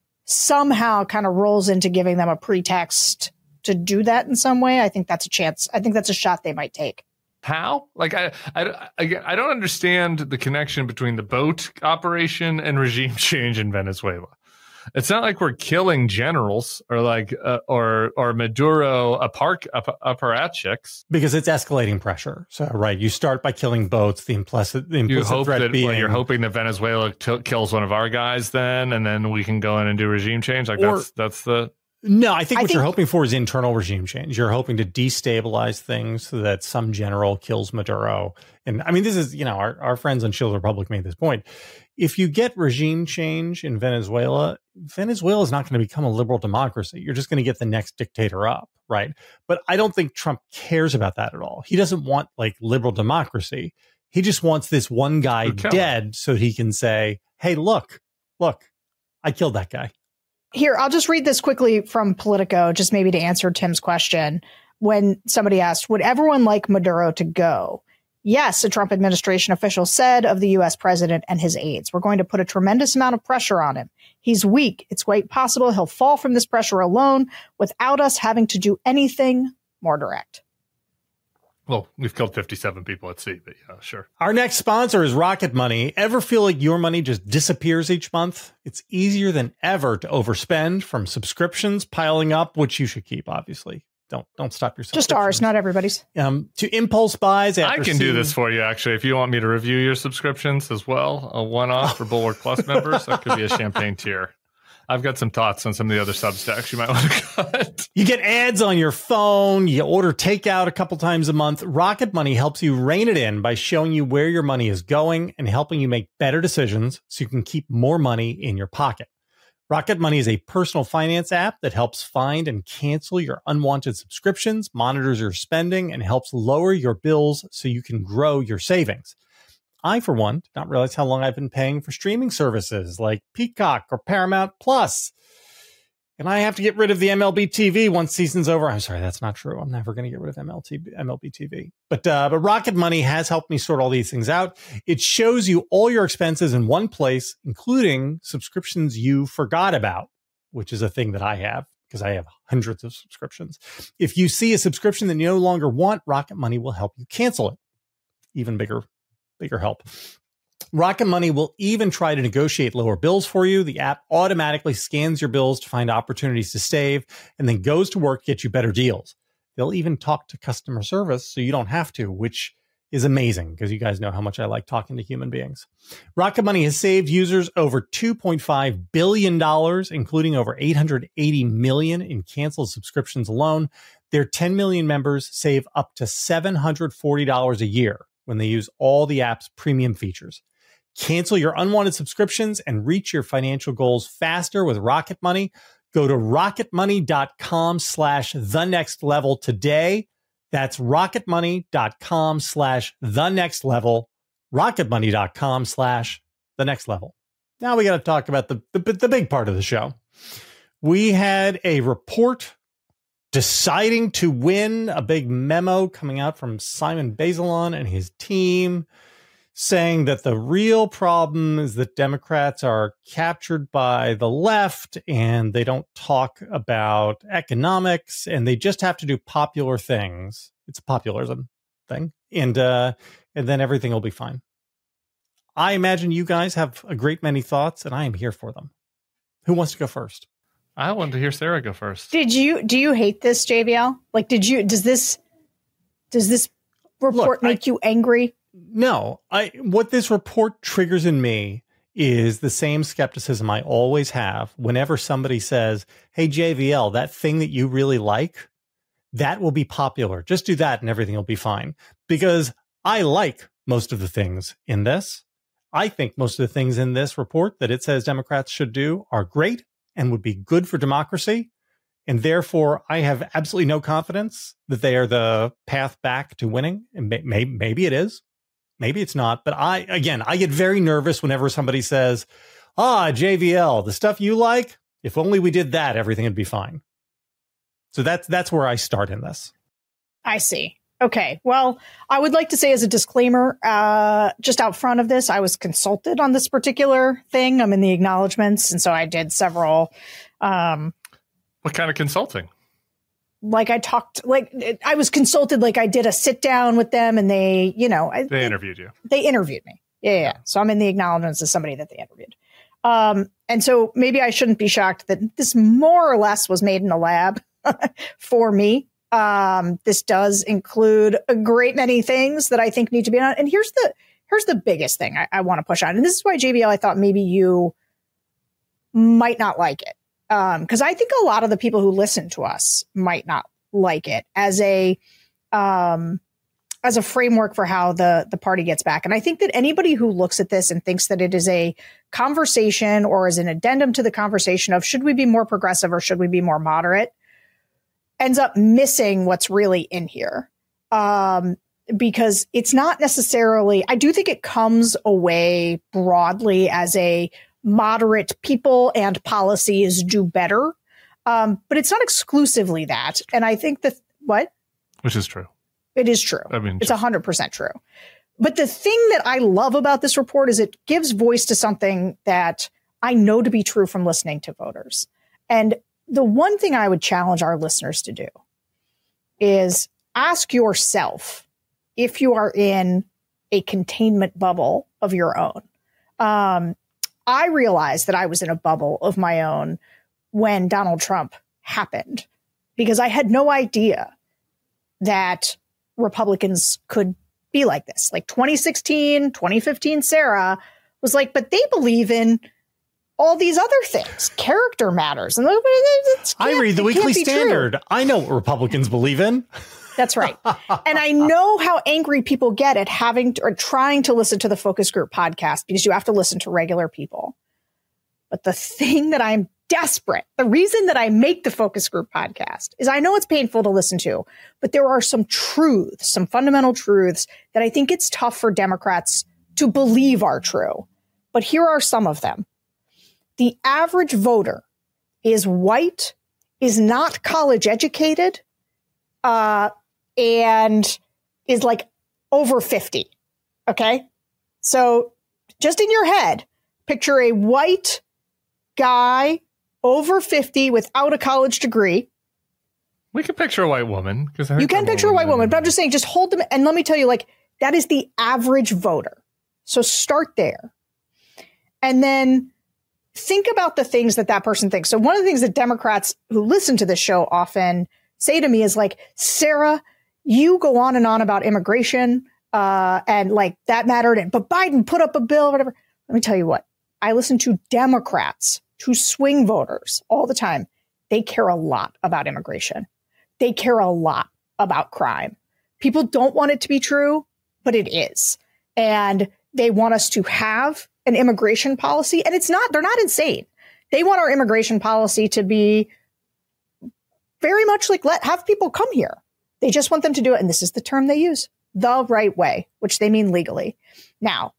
somehow kind of rolls into giving them a pretext to do that in some way, I think that's a chance. I think that's a shot they might take. How? Like, I, I, I, I don't understand the connection between the boat operation and regime change in Venezuela. It's not like we're killing generals or like uh, or or Maduro apart, apparatchiks. Because it's escalating pressure. So, right, you start by killing boats. The implicit, the implicit you hope threat that, being... well, you're hoping that Venezuela t- kills one of our guys then, and then we can go in and do regime change? Like, or, that's that's the... No, I think I what think, you're hoping for is internal regime change. You're hoping to destabilize things so that some general kills Maduro. And I mean, this is, you know, our, our friends on Shield Republic made this point. If you get regime change in Venezuela, Venezuela is not going to become a liberal democracy. You're just going to get the next dictator up, right? But I don't think Trump cares about that at all. He doesn't want like liberal democracy. He just wants this one guy dead so he can say, hey, look, look, I killed that guy. Here, I'll just read this quickly from Politico, just maybe to answer Tim's question. When somebody asked, would everyone like Maduro to go? Yes, a Trump administration official said of the U S president and his aides, we're going to put a tremendous amount of pressure on him. He's weak. It's quite possible he'll fall from this pressure alone without us having to do anything more direct. Well, we've killed fifty-seven people at sea, but yeah, sure. Our next sponsor is Rocket Money. Ever feel like your money just disappears each month? It's easier than ever to overspend from subscriptions piling up, which you should keep, obviously. Don't don't stop yourself. Just ours, not everybody's. Um, to impulse buys. I can seeing... do this for you, actually. If you want me to review your subscriptions as well, a one-off for Bulwark Plus members, that could be a champagne tier. I've got some thoughts on some of the other Substacks you might want to cut. You get ads on your phone. You order takeout a couple times a month. Rocket Money helps you rein it in by showing you where your money is going and helping you make better decisions so you can keep more money in your pocket. Rocket Money is a personal finance app that helps find and cancel your unwanted subscriptions, monitors your spending, and helps lower your bills so you can grow your savings. I, for one, did not realize how long I've been paying for streaming services like Peacock or Paramount Plus. And I have to get rid of the M L B T V once season's over. I'm sorry, that's not true. I'm never going to get rid of M L B T V. But, uh, but Rocket Money has helped me sort all these things out. It shows you all your expenses in one place, including subscriptions you forgot about, which is a thing that I have because I have hundreds of subscriptions. If you see a subscription that you no longer want, Rocket Money will help you cancel it. Even bigger Bigger help. Rocket Money will even try to negotiate lower bills for you. The app automatically scans your bills to find opportunities to save and then goes to work to get you better deals. They'll even talk to customer service so you don't have to, which is amazing because you guys know how much I like talking to human beings. Rocket Money has saved users over two point five billion dollars, including over eight hundred eighty million dollars in canceled subscriptions alone. Their ten million members save up to seven hundred forty dollars a year when they use all the app's premium features. Cancel your unwanted subscriptions and reach your financial goals faster with Rocket Money. Go to rocketmoney.com slash the next level today. That's rocketmoney.com slash the next level. rocketmoney.com slash the next level. Now we got to talk about the, the, the big part of the show. We had a report deciding to win, a big memo coming out from Simon Bazelon and his team saying that the real problem is that Democrats are captured by the left and they don't talk about economics and they just have to do popular things. It's a populism thing. And, uh, and then everything will be fine. I imagine you guys have a great many thoughts and I am here for them. Who wants to go first? I wanted to hear Sarah go first. Did you, do you hate this, J V L? Like, did you, does this, does this report Look, make I, you angry? No, I, what this report triggers in me is the same skepticism I always have whenever somebody says, hey, J V L, that thing that you really like, that will be popular. Just do that and everything will be fine. Because I like most of the things in this. I think most of the things in this report that it says Democrats should do are great and would be good for democracy. And therefore, I have absolutely no confidence that they are the path back to winning. And may, may, maybe it is. Maybe it's not. But I, again, I get very nervous whenever somebody says, ah, J V L, the stuff you like, if only we did that, everything would be fine. So that's that's where I start in this. I see. Okay. Well, I would like to say as a disclaimer, uh, just out front of this, I was consulted on this particular thing. I'm in the acknowledgments. And so I did several. Um, what kind of consulting? Like I talked, like I was consulted, like I did a sit down with them and they, you know, I, they interviewed you. They interviewed me. Yeah, yeah. Yeah. So I'm in the acknowledgments as somebody that they interviewed. Um, and so maybe I shouldn't be shocked that this more or less was made in a lab for me. Um, this does include a great many things that I think need to be on. And here's the, here's the biggest thing I, I want to push on. And this is why J V L, I thought maybe you might not like it. Um, cause I think a lot of the people who listen to us might not like it as a, um, as a framework for how the, the party gets back. And I think that anybody who looks at this and thinks that it is a conversation or as an addendum to the conversation of should we be more progressive or should we be more moderate ends up missing what's really in here. Um, because it's not necessarily, I do think it comes away broadly as a moderate people and policies do better. Um, but it's not exclusively that. And I think that what? Which is true. It is true. I mean, it's one hundred percent true. But the thing that I love about this report is it gives voice to something that I know to be true from listening to voters. And the one thing I would challenge our listeners to do is ask yourself if you are in a containment bubble of your own. Um, I realized that I was in a bubble of my own when Donald Trump happened because I had no idea that Republicans could be like this. Like twenty sixteen, twenty fifteen, Sarah was like, but they believe in all these other things. Character matters. And I read the Weekly Standard. True. I know what Republicans believe in. That's right. And I know how angry people get at having to, or trying to listen to the Focus Group podcast because you have to listen to regular people. But the thing that I'm desperate, the reason that I make the Focus Group podcast is I know it's painful to listen to, but there are some truths, some fundamental truths that I think it's tough for Democrats to believe are true. But here are some of them. The average voter is white, is not college educated, uh, and is like over fifty. Okay. So just in your head, picture a white guy over fifty without a college degree. We can picture a white woman because you can picture a white woman, but I'm just saying, just hold them. And let me tell you, like, that is the average voter. So start there. And then think about the things that that person thinks. So one of the things that Democrats who listen to this show often say to me is like, Sarah, you go on and on about immigration uh, and like that mattered. And, but Biden put up a bill, whatever. Let me tell you what, I listen to Democrats, to swing voters all the time. They care a lot about immigration. They care a lot about crime. People don't want it to be true, but it is. And they want us to have an immigration policy. And it's not, they're not insane. They want our immigration policy to be very much like, let have people come here. They just want them to do it. And this is the term they use, the right way, which they mean legally. Now,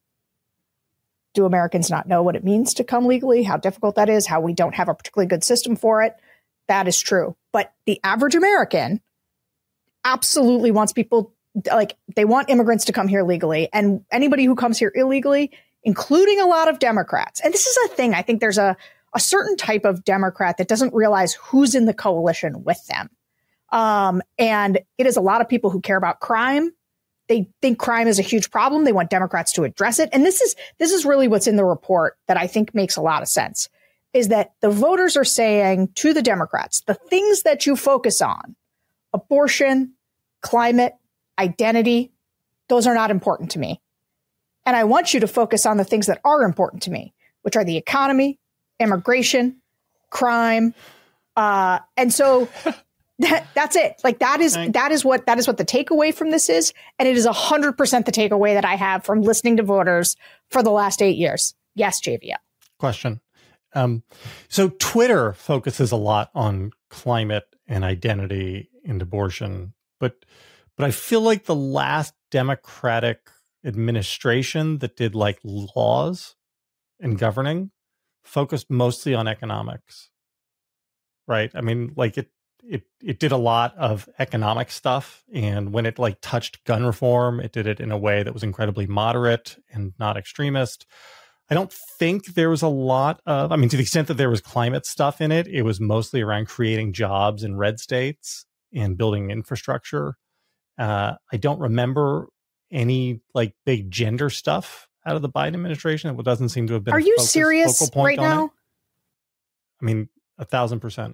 do Americans not know what it means to come legally? How difficult that is, how we don't have a particularly good system for it? That is true. But the average American absolutely wants people, like, they want immigrants to come here legally. And anybody who comes here illegally, including a lot of Democrats. And this is a thing. I think there's a, a certain type of Democrat that doesn't realize who's in the coalition with them. Um, and it is a lot of people who care about crime. They think crime is a huge problem. They want Democrats to address it. And this is this is really what's in the report that I think makes a lot of sense, is that the voters are saying to the Democrats, the things that you focus on, abortion, climate, identity, those are not important to me. And I want you to focus on the things that are important to me, which are the economy, immigration, crime. Uh, and so that, that's it. Like that is that is what that is what the takeaway from this is. And it is one hundred percent the takeaway that I have from listening to voters for the last eight years. Yes, J V L. Question. Um, so Twitter focuses a lot on climate and identity and abortion, but but I feel like the last Democratic administration that did like laws and governing focused mostly on economics, right? I mean, like it it it did a lot of economic stuff, and when it like touched gun reform, it did it in a way that was incredibly moderate and not extremist. I don't think there was a lot of, I mean, to the extent that there was climate stuff in it, it was mostly around creating jobs in red states and building infrastructure. Uh, I don't remember any like big gender stuff out of the Biden administration. It doesn't seem to have been. Are a you focus, serious focal point right now? It. I mean, a thousand percent.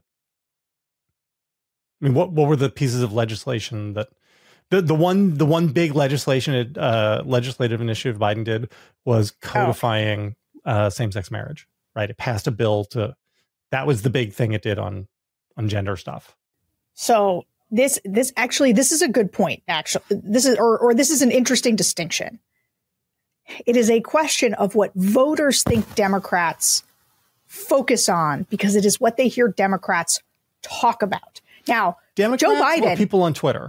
I mean, what what were the pieces of legislation that the the one the one big legislation uh, legislative initiative Biden did was codifying oh. uh, same sex marriage. Right, it passed a bill to. That was the big thing it did on on gender stuff. So this this actually this is a good point. Actually, this is or or this is an interesting distinction. It is a question of what voters think Democrats focus on, because it is what they hear Democrats talk about. Now, Democrats Joe Biden, or people on Twitter,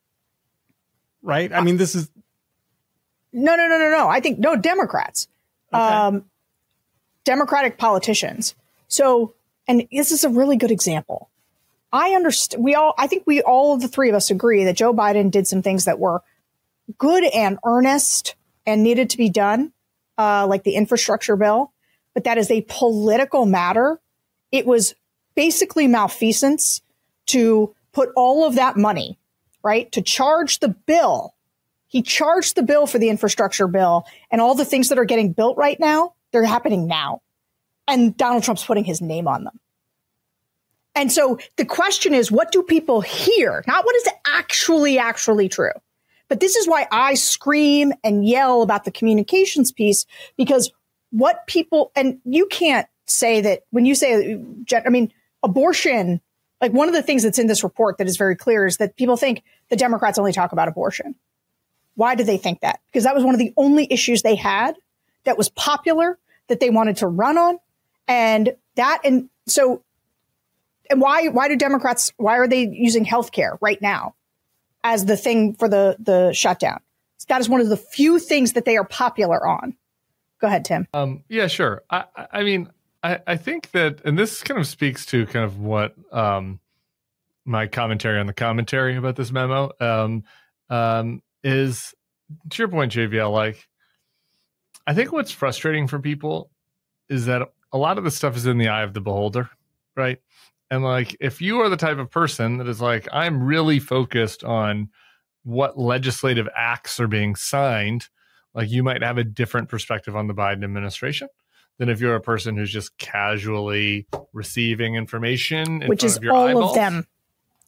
right? I mean, this is no, no, no, no, no. I think no Democrats, okay. um, Democratic politicians. So, and this is a really good example. I understand. We all, I think we all, the three of us agree that Joe Biden did some things that were good and earnest and needed to be done, uh, like the infrastructure bill. But that is a political matter. It was basically malfeasance to put all of that money, right, to charge the bill. He charged the bill for the infrastructure bill, and all the things that are getting built right now, they're happening now. And Donald Trump's putting his name on them. And so the question is, what do people hear? Not what is actually, actually true. But this is why I scream and yell about the communications piece, because what people, and you can't say that when you say, I mean, abortion, like one of the things that's in this report that is very clear is that people think the Democrats only talk about abortion. Why do they think that? Because that was one of the only issues they had that was popular, that they wanted to run on. And that, and so, and why, why do Democrats, why are they using healthcare right now as the thing for the, the shutdown? That is one of the few things that they are popular on. Go ahead, Tim. Um, yeah, sure. I, I mean, I, I think that, and this kind of speaks to kind of what um, my commentary on the commentary about this memo um, um, is, to your point, J V L, like, I think what's frustrating for people is that a lot of the stuff is in the eye of the beholder, right? And like, if you are the type of person that is like, I'm really focused on what legislative acts are being signed, like you might have a different perspective on the Biden administration than if you're a person who's just casually receiving information, in which front is of your all eyeballs. of them.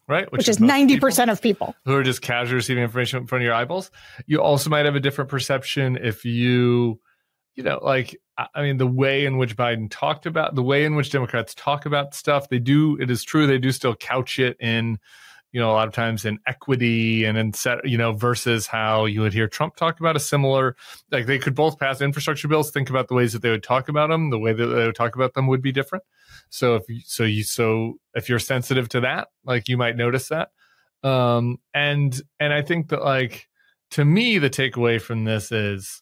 right? Which, Which is ninety percent of people who are just casually receiving information in front of your eyeballs. You also might have a different perception if you, you know, like, I mean, the way in which Biden talked about, the way in which Democrats talk about stuff, they do, it is true, they do still couch it in, you know, a lot of times in equity and in set, you know, versus how you would hear Trump talk about a similar, like they could both pass infrastructure bills. Think about the ways that they would talk about them. The way that they would talk about them would be different. So if you, so you, so if you're sensitive to that, like you might notice that. Um, and, and I think that like, to me, the takeaway from this is,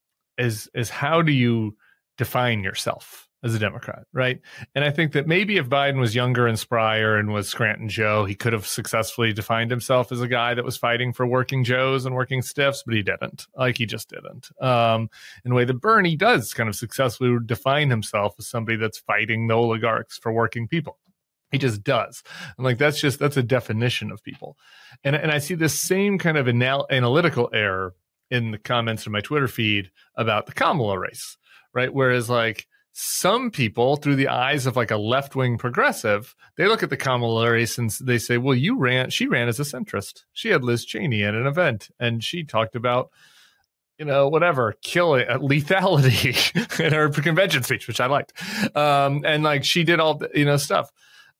is, is how do you define yourself as a Democrat, right? And I think that maybe if Biden was younger and sprier and was Scranton Joe, he could have successfully defined himself as a guy that was fighting for working Joes and working stiffs, but he didn't. Like, he just didn't. Um, in a way that Bernie does kind of successfully define himself as somebody that's fighting the oligarchs for working people. He just does. I'm like, that's just, that's a definition of people. And, and I see this same kind of anal- analytical error in the comments in my Twitter feed about the Kamala race, right? Whereas like, some people, through the eyes of like a left-wing progressive, they look at the Kamala race and they say, well, you ran, she ran as a centrist. She had Liz Cheney at an event and she talked about, you know, whatever, killing, uh, lethality in her convention speech, which I liked. Um, and like, she did all the, you know, stuff.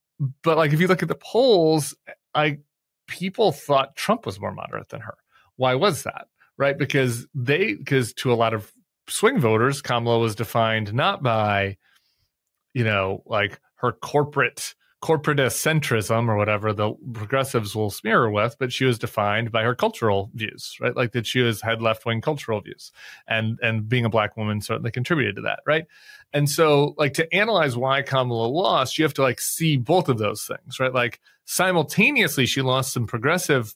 But like, if you look at the polls, I, people thought Trump was more moderate than her. Why was that? Right? Because they, because to a lot of swing voters, Kamala was defined not by, you know, like her corporate corporatist centrism or whatever the progressives will smear her with, but she was defined by her cultural views, right? Like that she was had left-wing cultural views, and and being a black woman certainly contributed to that, right? And so, like, to analyze why Kamala lost, you have to like see both of those things, right? Like simultaneously, she lost some progressive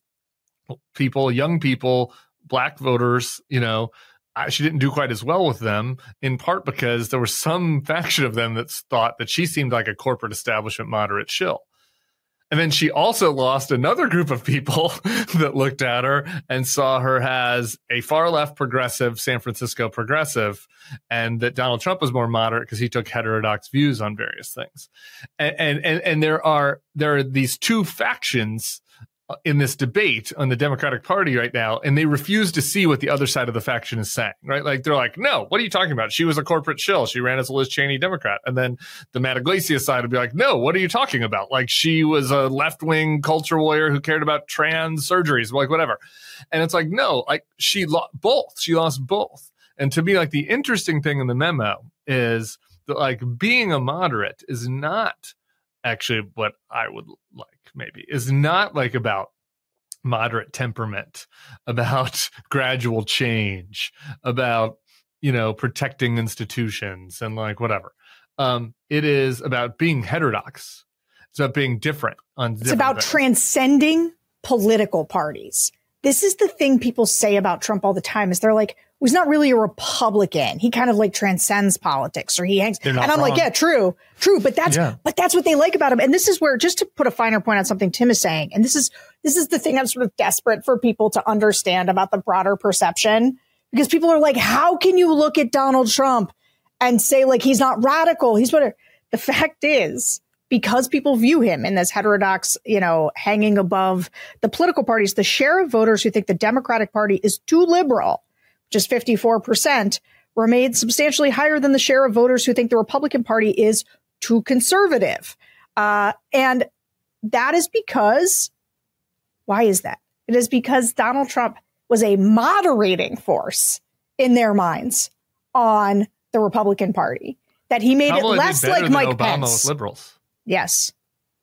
people, young people, black voters, you know. She didn't do quite as well with them, in part because there was some faction of them that thought that she seemed like a corporate establishment moderate shill. And then she also lost another group of people that looked at her and saw her as a far left progressive, San Francisco progressive, and that Donald Trump was more moderate because he took heterodox views on various things. And, and, and, and there are, there are these two factions in this debate on the Democratic Party right now, and they refuse to see what the other side of the faction is saying, right? Like, they're like, no, what are you talking about? She was a corporate shill. She ran as a Liz Cheney Democrat. And then the Matt Iglesias side would be like, no, what are you talking about? Like, she was a left-wing culture warrior who cared about trans surgeries, like whatever. And it's like, no, like she lost both. She lost both. And to me, like, the interesting thing in the memo is that, like, being a moderate is not actually what I would like, maybe, is not like about moderate temperament, about gradual change, about, you know, protecting institutions and like whatever. Um, it is about being heterodox. It's about being different. On it's about things. Transcending political parties. This is the thing people say about Trump all the time is they're like, well, he's not really a Republican. He kind of like transcends politics, or he hangs. And I'm wrong. like, yeah, true, true. But that's, yeah. but that's what they like about him. And this is where, just to put a finer point on something Tim is saying, and this is, this is the thing I'm sort of desperate for people to understand about the broader perception, because people are like, how can you look at Donald Trump and say like, he's not radical? He's whatever. The fact is, because people view him in this heterodox, you know, hanging above the political parties, the share of voters who think the Democratic Party is too liberal, which is fifty-four percent, remains substantially higher than the share of voters who think the Republican Party is too conservative. Uh, and that is because, why is that? It is because Donald Trump was a moderating force in their minds on the Republican Party, that he made Kamala it less like Mike Obama Pence. With liberals. Yes.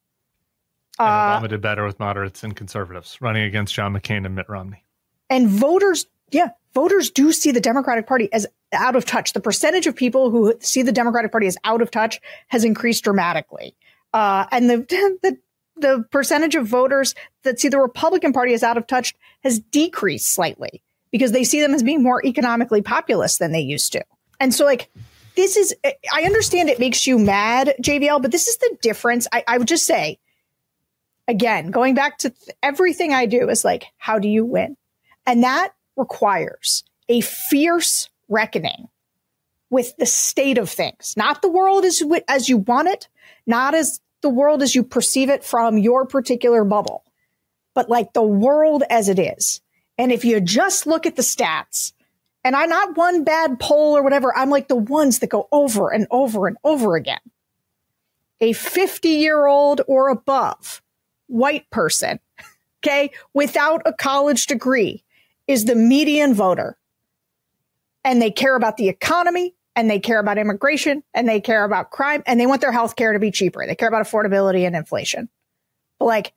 And Uh, Obama did better with moderates and conservatives, running against John McCain and Mitt Romney. And voters, yeah, voters do see the Democratic Party as out of touch. The percentage of people who see the Democratic Party as out of touch has increased dramatically. Uh, and the, the the percentage of voters that see the Republican Party as out of touch has decreased slightly, because they see them as being more economically populist than they used to. And so, like, this is, I understand it makes you mad, J V L, but this is the difference. I, I would just say, again, going back to th- everything I do is like, how do you win? And that requires a fierce reckoning with the state of things, not the world as, as you want it, not as the world as you perceive it from your particular bubble, but like the world as it is. And if you just look at the stats, and I'm not one bad poll or whatever, I'm like the ones that go over and over and over again. A fifty-year-old or above white person, okay, without a college degree is the median voter. And they care about the economy, and they care about immigration, and they care about crime, and they want their health care to be cheaper. They care about affordability and inflation. But like,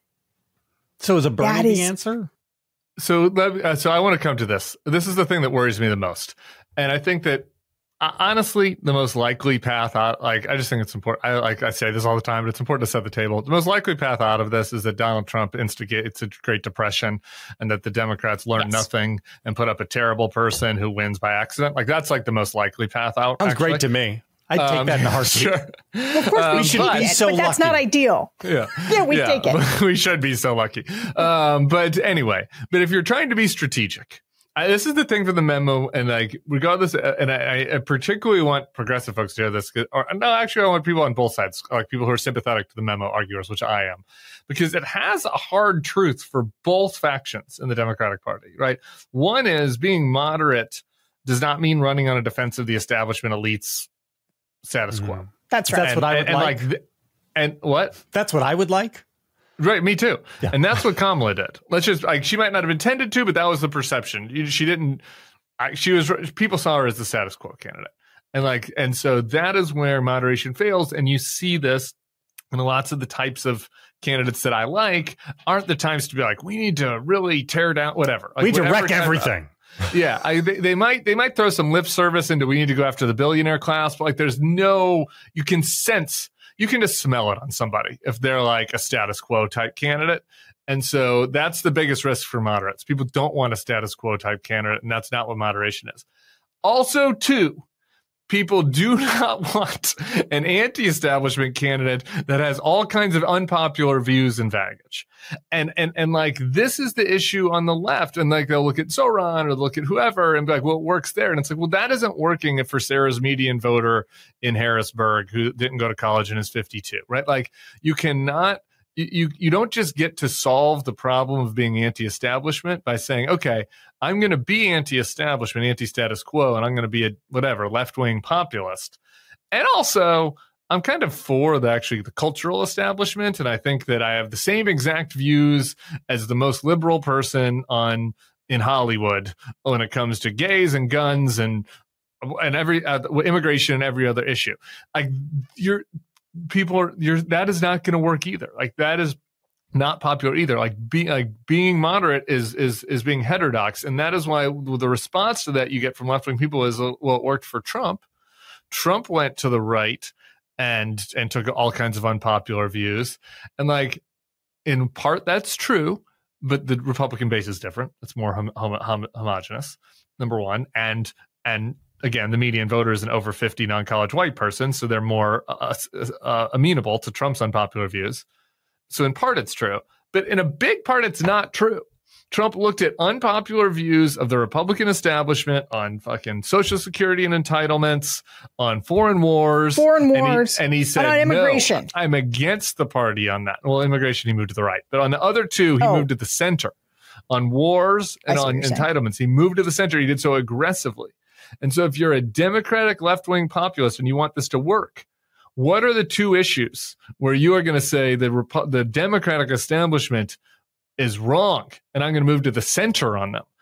so is a Bernie is, the answer? So, uh, so I want to come to this. This is the thing that worries me the most, and I think that uh, honestly, the most likely path out. Like, I just think it's important. I like I say this all the time, but it's important to set the table. The most likely path out of this is that Donald Trump instigates a Great Depression, and that the Democrats learn yes. nothing and put up a terrible person who wins by accident. Like, that's like the most likely path out. Sounds actually. great to me. I'd take um, that in a heartbeat. Sure. Well, of course, Um, we should but- be so but that's lucky. not ideal. Yeah. Yeah, we Yeah, take it. We should be so lucky. Um, but anyway, but if you're trying to be strategic, I, this is the thing for the memo. And like, regardless, and I, I particularly want progressive folks to hear this. Or no, actually, I want people on both sides, like people who are sympathetic to the memo arguers, which I am, because it has a hard truth for both factions in the Democratic Party, right? One is being moderate does not mean running on a defense of the establishment elites status quo. Mm. That's right. That's what I would and, like. And, like, and what? That's what I would like. Right, me too. Yeah. And that's what Kamala did. Let's just like she might not have intended to, but that was the perception. You- She didn't. I, she was. People saw her as the status quo candidate, and like, and so that is where moderation fails. And you see this, and lots of the types of candidates that I like aren't the times to be like, we need to really tear down whatever. Like, we need to whatever wreck kind of- everything. yeah, I, they, they might they might throw some lip service into we need to go after the billionaire class, but like there's no you can sense you can just smell it on somebody if they're like a status quo type candidate. And so that's the biggest risk for moderates. People don't want a status quo type candidate, and that's not what moderation is. Also, too, people do not want an anti-establishment candidate that has all kinds of unpopular views and baggage. And, and, and like, this is the issue on the left. And like, they'll look at Zoran or look at whoever and be like, well, it works there. And it's like, well, that isn't working for Sarah's median voter in Harrisburg who didn't go to college and is fifty-two, right? Like, you cannot, you, you don't just get to solve the problem of being anti-establishment by saying, okay, I'm going to be anti-establishment, anti-status quo, and I'm going to be a whatever left-wing populist. And also, I'm kind of for the actually the cultural establishment, and I think that I have the same exact views as the most liberal person on in Hollywood when it comes to gays and guns and and every uh, immigration and every other issue. Like you're people are you're that is not going to work either. Like that is not popular either. Like being like being moderate is is is being heterodox, and that is why the response to that you get from left wing people is, well, it worked for Trump. Trump went to the right and and took all kinds of unpopular views, and like in part that's true, but the Republican base is different. It's more hom- hom- hom- homogenous. Number one, and and again, the median voter is an over fifty non-college white person, so they're more uh, uh, amenable to Trump's unpopular views. So in part, it's true. But in a big part, it's not true. Trump looked at unpopular views of the Republican establishment on fucking Social Security and entitlements, on foreign wars. Foreign and he- wars. And he, said, on immigration. no, I'm against the party on that. Well, immigration, he moved to the right. But on the other two, he Oh. moved to the center. On wars and I see what on you're saying. entitlements, he moved to the center. He did so aggressively. And so if you're a Democratic left-wing populist and you want this to work, what are the two issues where you are going to say the Repu- the Democratic establishment is wrong and I'm going to move to the center on them?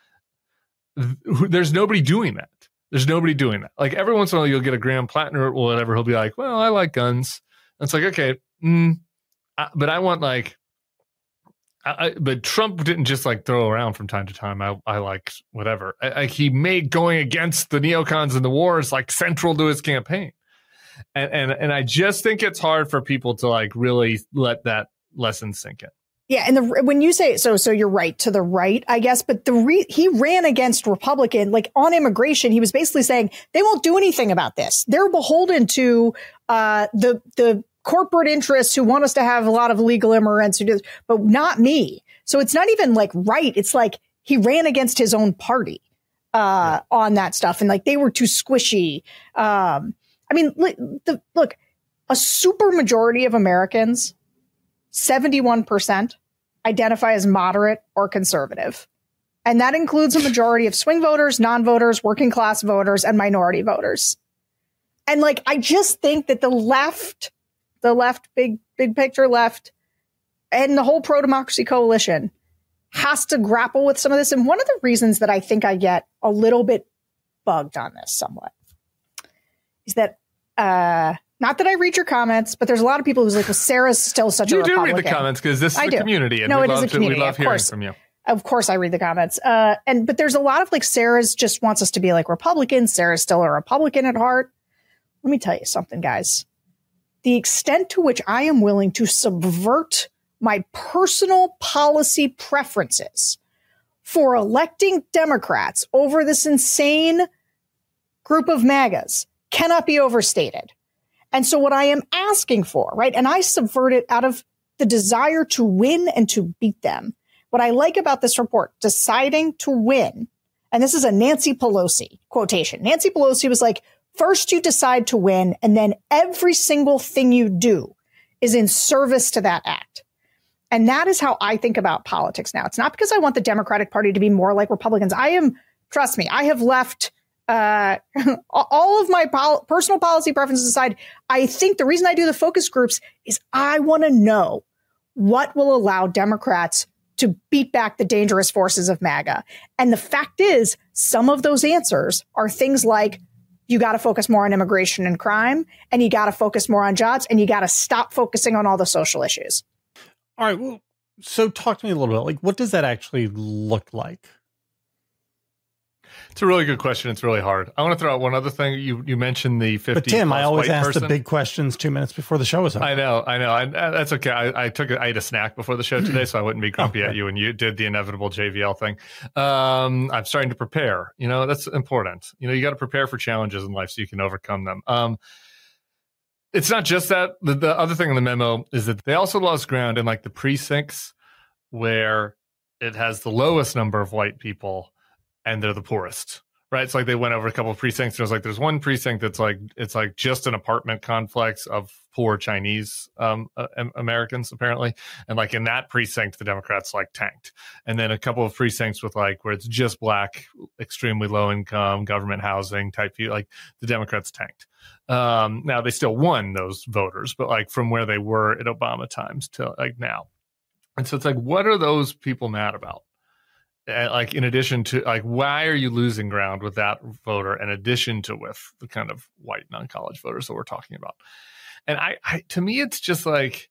There's nobody doing that. There's nobody doing that. Like every once in a while you'll get a Graham Plattner or whatever. He'll be like, well, I like guns. And it's like, okay, mm, I, but I want like, I, I, but Trump didn't just like throw around from time to time. I, I like whatever. I, I, he made going against the neocons and the wars like central to his campaign. And, and and I just think it's hard for people to like really let that lesson sink in. Yeah, and the when you say so, so you're right to the right, I guess. But the re, he ran against Republican, like on immigration. He was basically saying they won't do anything about this. They're beholden to uh, the the corporate interests who want us to have a lot of illegal immigrants who do, but not me. So it's not even like right. It's like he ran against his own party uh, yeah. on that stuff, and like they were too squishy. Um, I mean, look, the, look, a super majority of Americans, seventy-one percent, identify as moderate or conservative. And that includes a majority of swing voters, non-voters, working class voters, and minority voters. And like, I just think that the left, the left, big, big picture left, and the whole pro-democracy coalition has to grapple with some of this. And one of the reasons that I think I get a little bit bugged on this somewhat is that, uh, not that I read your comments, but there's a lot of people who's like, well, Sarah's still such you a Republican. You do read the comments because this is I the do. community. And no, we it love is a community. To, we love of hearing course. from you. Of course I read the comments. Uh, and, but there's a lot of like, Sarah's just wants us to be like Republicans. Sarah's still a Republican at heart. Let me tell you something, guys. The extent to which I am willing to subvert my personal policy preferences for electing Democrats over this insane group of MAGAs cannot be overstated. And so what I am asking for, right, and I subvert it out of the desire to win and to beat them. What I like about this report, deciding to win, and this is a Nancy Pelosi quotation. Nancy Pelosi was like, first you decide to win, and then every single thing you do is in service to that act. And that is how I think about politics now. It's not because I want the Democratic Party to be more like Republicans. I am, trust me, I have left uh, all of my pol- personal policy preferences aside. I think the reason I do the focus groups is I want to know what will allow Democrats to beat back the dangerous forces of MAGA. And the fact is, some of those answers are things like, you got to focus more on immigration and crime, and you got to focus more on jobs, and you got to stop focusing on all the social issues. All right. Well, so talk to me a little bit. Like, what does that actually look like? It's a really good question. It's really hard. I want to throw out one other thing. You you mentioned the fifty. But Tim, I always ask person. the big questions two minutes before the show is over. I know, I know. I, that's okay. I, I took a, I ate a snack before the show today, so I wouldn't be grumpy okay. at you when you did the inevitable J V L thing. Um, I'm starting to prepare. You know, that's important. You know, you got to prepare for challenges in life so you can overcome them. Um, it's not just that. The, the other thing in the memo is that they also lost ground in like the precincts where it has the lowest number of white people and they're the poorest. Right. It's like they went over a couple of precincts. There's like there's one precinct that's like it's like just an apartment complex of poor Chinese um, uh, Americans, apparently. And like in that precinct, the Democrats like tanked. And then a couple of precincts with like where it's just black, extremely low income, government housing type people, like the Democrats tanked. Um, now they still won those voters, but like from where they were at Obama times to like now. And so it's like, what are those people mad about? Like, in addition to, like, why are you losing ground with that voter in addition to with the kind of white non-college voters that we're talking about? And I, I to me, it's just like,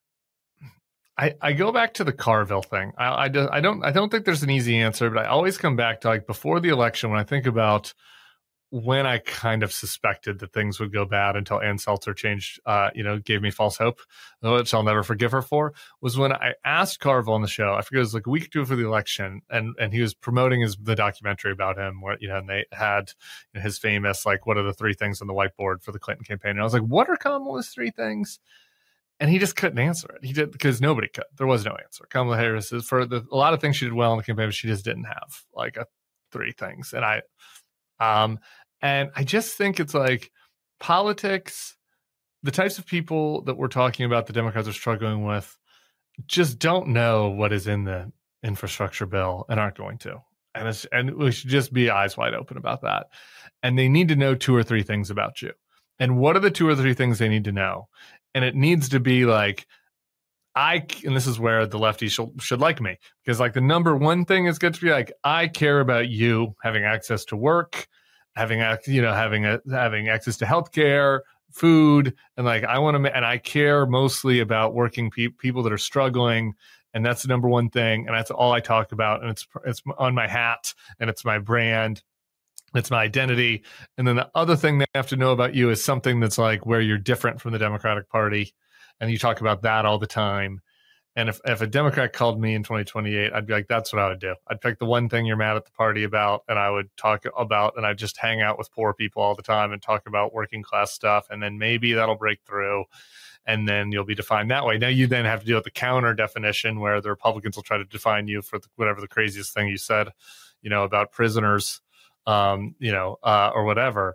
I, I go back to the Carville thing. I, I, do, I don't I don't think there's an easy answer, but I always come back to, like, before the election, when I think about when I kind of suspected that things would go bad until Ann Seltzer changed, uh, you know, gave me false hope, which I'll never forgive her for, was when I asked Carville on the show, I forget, it was like a week or two for the election, and and he was promoting his the documentary about him, where, you know, and they had his famous, like, what are the three things on the whiteboard for the Clinton campaign? And I was like, what are Kamala's three things? And he just couldn't answer it. He did, because nobody could. There was no answer. Kamala Harris is, for the, a lot of things she did well in the campaign, but she just didn't have like a three things. And I, um, and I just think it's like politics, the types of people that we're talking about, the Democrats are struggling with, just don't know what is in the infrastructure bill and aren't going to. And it's, and we should just be eyes wide open about that. And they need to know two or three things about you. And what are the two or three things they need to know? And it needs to be like, I, and this is where the lefties should, should like me, because like the number one thing is good to be like, I care about you having access to work, having, you know, having a, having access to healthcare, food. And like, I want to, and I care mostly about working pe- people that are struggling. And that's the number one thing. And that's all I talk about. And it's, it's on my hat and it's my brand. It's my identity. And then the other thing they have to know about you is something that's like where you're different from the Democratic Party. And you talk about that all the time. And if, if a Democrat called me in twenty twenty-eight, I'd be like, that's what I would do. I'd pick the one thing you're mad at the party about, and I would talk about, and I'd just hang out with poor people all the time and talk about working class stuff. And then maybe that'll break through. And then you'll be defined that way. Now you then have to deal with the counter definition where the Republicans will try to define you for the, whatever the craziest thing you said, you know, about prisoners, um, you know, uh, or whatever.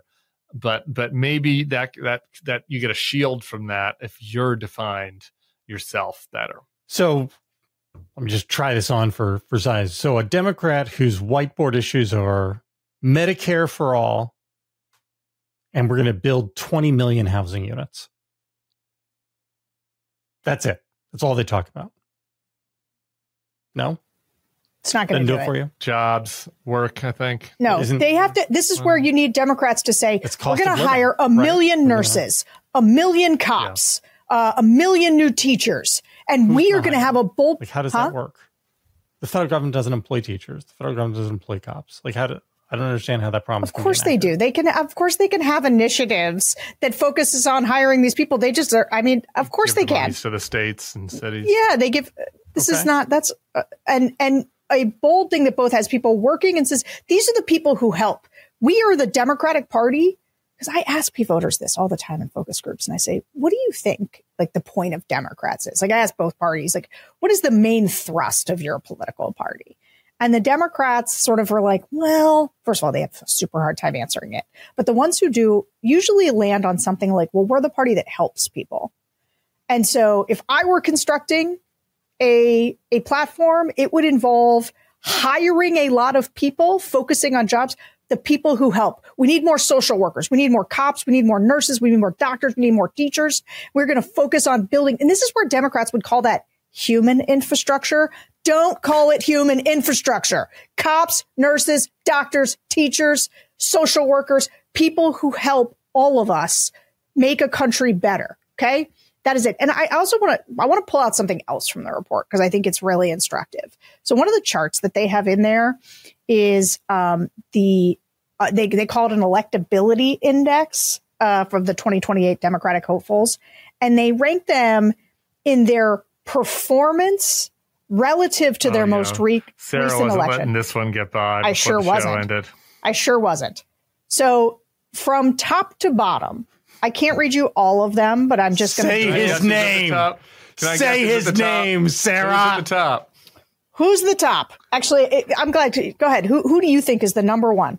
but but maybe that that that you get a shield from that if you're defined yourself better. So let me just try this on for, for size. So a Democrat whose whiteboard issues are Medicare for all, and we're going to build twenty million housing units. That's it. That's all they talk about. No? It's not going to do, do it for you. Jobs, work, I think. No, Isn't, they have to. This is where you need Democrats to say, we're going to hire a million right? nurses, a million cops, yeah. uh, a million new teachers, and Who's we are going to have a bold. Like, how does huh? that work? The federal government doesn't employ teachers. The federal government doesn't employ cops. Like, how do I don't understand how that promise. Of course they do. They can. Of course they can have initiatives that focuses on hiring these people. They just are. I mean, of course give they the can. To the states and cities. Yeah, they give. This okay. is not. That's uh, and and. a bold thing that both has people working and says, these are the people who help. We are the Democratic Party. Because I ask P voters this all the time in focus groups. And I say, what do you think like the point of Democrats is? Like I ask both parties, like, what is the main thrust of your political party? And the Democrats sort of are like, well, first of all, they have a super hard time answering it. But the ones who do usually land on something like, well, we're the party that helps people. And so if I were constructing a a platform, it would involve hiring a lot of people, focusing on jobs, the people who help. We need more social workers. We need more cops. We need more nurses. We need more doctors. We need more teachers. We're going to focus on building. And this is where Democrats would call that human infrastructure. Don't call it human infrastructure. Cops, nurses, doctors, teachers, social workers, people who help all of us make a country better. Okay. That is it. And I also want to I want to pull out something else from the report because I think it's really instructive. So one of the charts that they have in there is um, the uh, they they call it an electability index uh, from the twenty twenty-eight Democratic hopefuls, and they rank them in their performance relative to their oh, yeah. most re- Sarah recent wasn't election. Letting this one get by. I sure the wasn't. Ended. I sure wasn't. So from top to bottom. I can't read you all of them, but I'm just going to say his name. Say his name, Sarah. Who's at the top? Who's the top? Actually, it, I'm glad to go ahead. Who who do you think is the number one?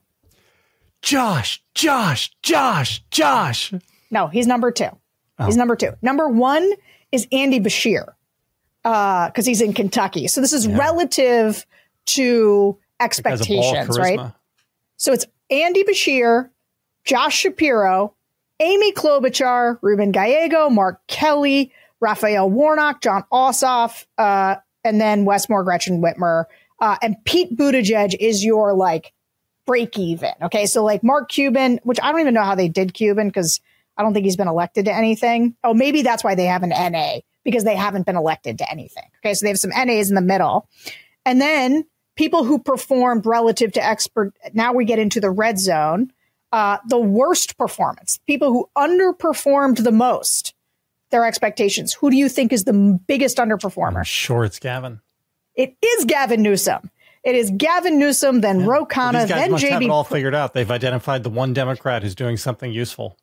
Josh, Josh, Josh, Josh. No, he's number two. Oh. He's number two. Number one is Andy Beshear because uh, he's in Kentucky. So this is yeah. relative to expectations, right? So it's Andy Beshear, Josh Shapiro, Amy Klobuchar, Ruben Gallego, Mark Kelly, Raphael Warnock, John Ossoff, uh, and then Westmore, Gretchen Whitmer. Uh, and Pete Buttigieg is your like break even. Okay. So like Mark Cuban, which I don't even know how they did Cuban because I don't think he's been elected to anything. Oh, maybe that's why they have an N A because they haven't been elected to anything. Okay. So they have some N As in the middle. And then people who performed relative to expert. Now we get into the red zone. Uh, the worst performance, people who underperformed the most, their expectations. Who do you think is the biggest underperformer? I'm sure it's Gavin. It is Gavin Newsom. It is Gavin Newsom, then yeah. Ro Khanna, well, these guys then must J B. have it all figured out. They've identified the one Democrat who's doing something useful.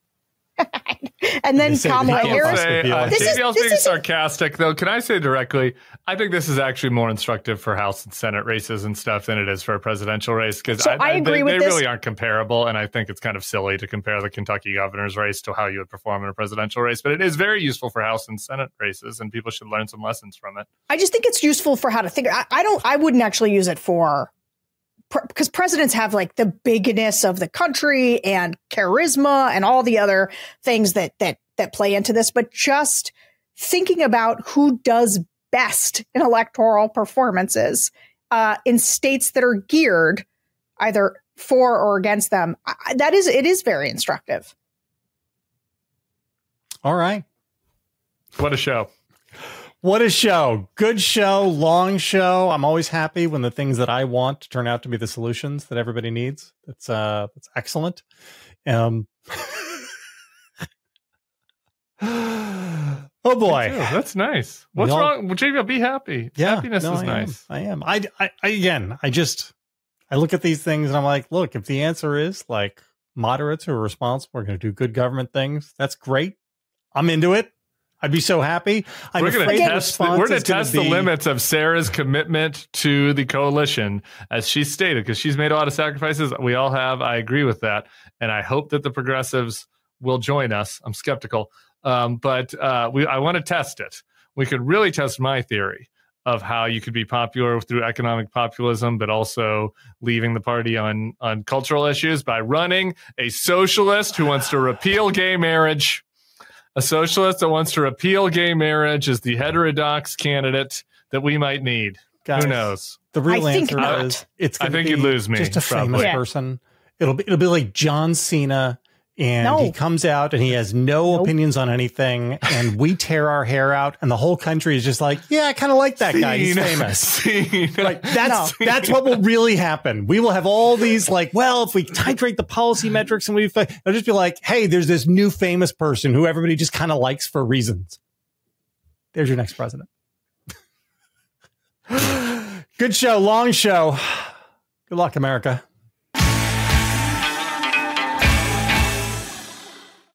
And then Kamala Harris. Say, uh, this is, this being is, sarcastic, though. Can I say directly? I think this is actually more instructive for House and Senate races and stuff than it is for a presidential race because so I, I agree they, with they this. really aren't comparable. And I think it's kind of silly to compare the Kentucky governor's race to how you would perform in a presidential race. But it is very useful for House and Senate races, and people should learn some lessons from it. I just think it's useful for how to think. I, I don't. I wouldn't actually use it for. Because presidents have like the bigness of the country and charisma and all the other things that that that play into this. But just thinking about who does best in electoral performances uh, in states that are geared either for or against them, I, that is it is very instructive. All right. What a show. What a show. Good show, long show. I'm always happy when the things that I want turn out to be the solutions that everybody needs. That's uh that's excellent. Um Oh boy. That's nice. What's all, wrong? Well, J B, be happy. Yeah, Happiness no, is I nice. Am. I am. I, I, I again, I just I look at these things and I'm like, look, if the answer is like moderates who are responsible, we're going to do good government things, that's great. I'm into it. I'd be so happy. I'm we're going to afraid the test, response we're gonna is gonna test the be- limits of Sarah's commitment to the coalition, as she stated, because she's made a lot of sacrifices. We all have. I agree with that. And I hope that the progressives will join us. I'm skeptical. Um, but uh, we, I want to test it. We could really test my theory of how you could be popular through economic populism, but also leaving the party on, on cultural issues by running a socialist who wants to repeal gay marriage. A socialist that wants to repeal gay marriage is the heterodox candidate that we might need. Guys, Who knows? The real I think answer not. is it's I gonna think be you'd lose me, just a probably. famous Yeah. person. It'll be it'll be like John Cena, and No. he comes out and he has no Nope. opinions on anything, and we tear our hair out, and the whole country is just like, yeah, I kind of like that guy. He's Scene. famous. Scene. Like that's No. that's what will really happen. We will have all these like, well, if we titrate the policy metrics and we, it'll just be like, hey, there's this new famous person who everybody just kind of likes for reasons. There's your next president. Good show, long show. Good luck, America.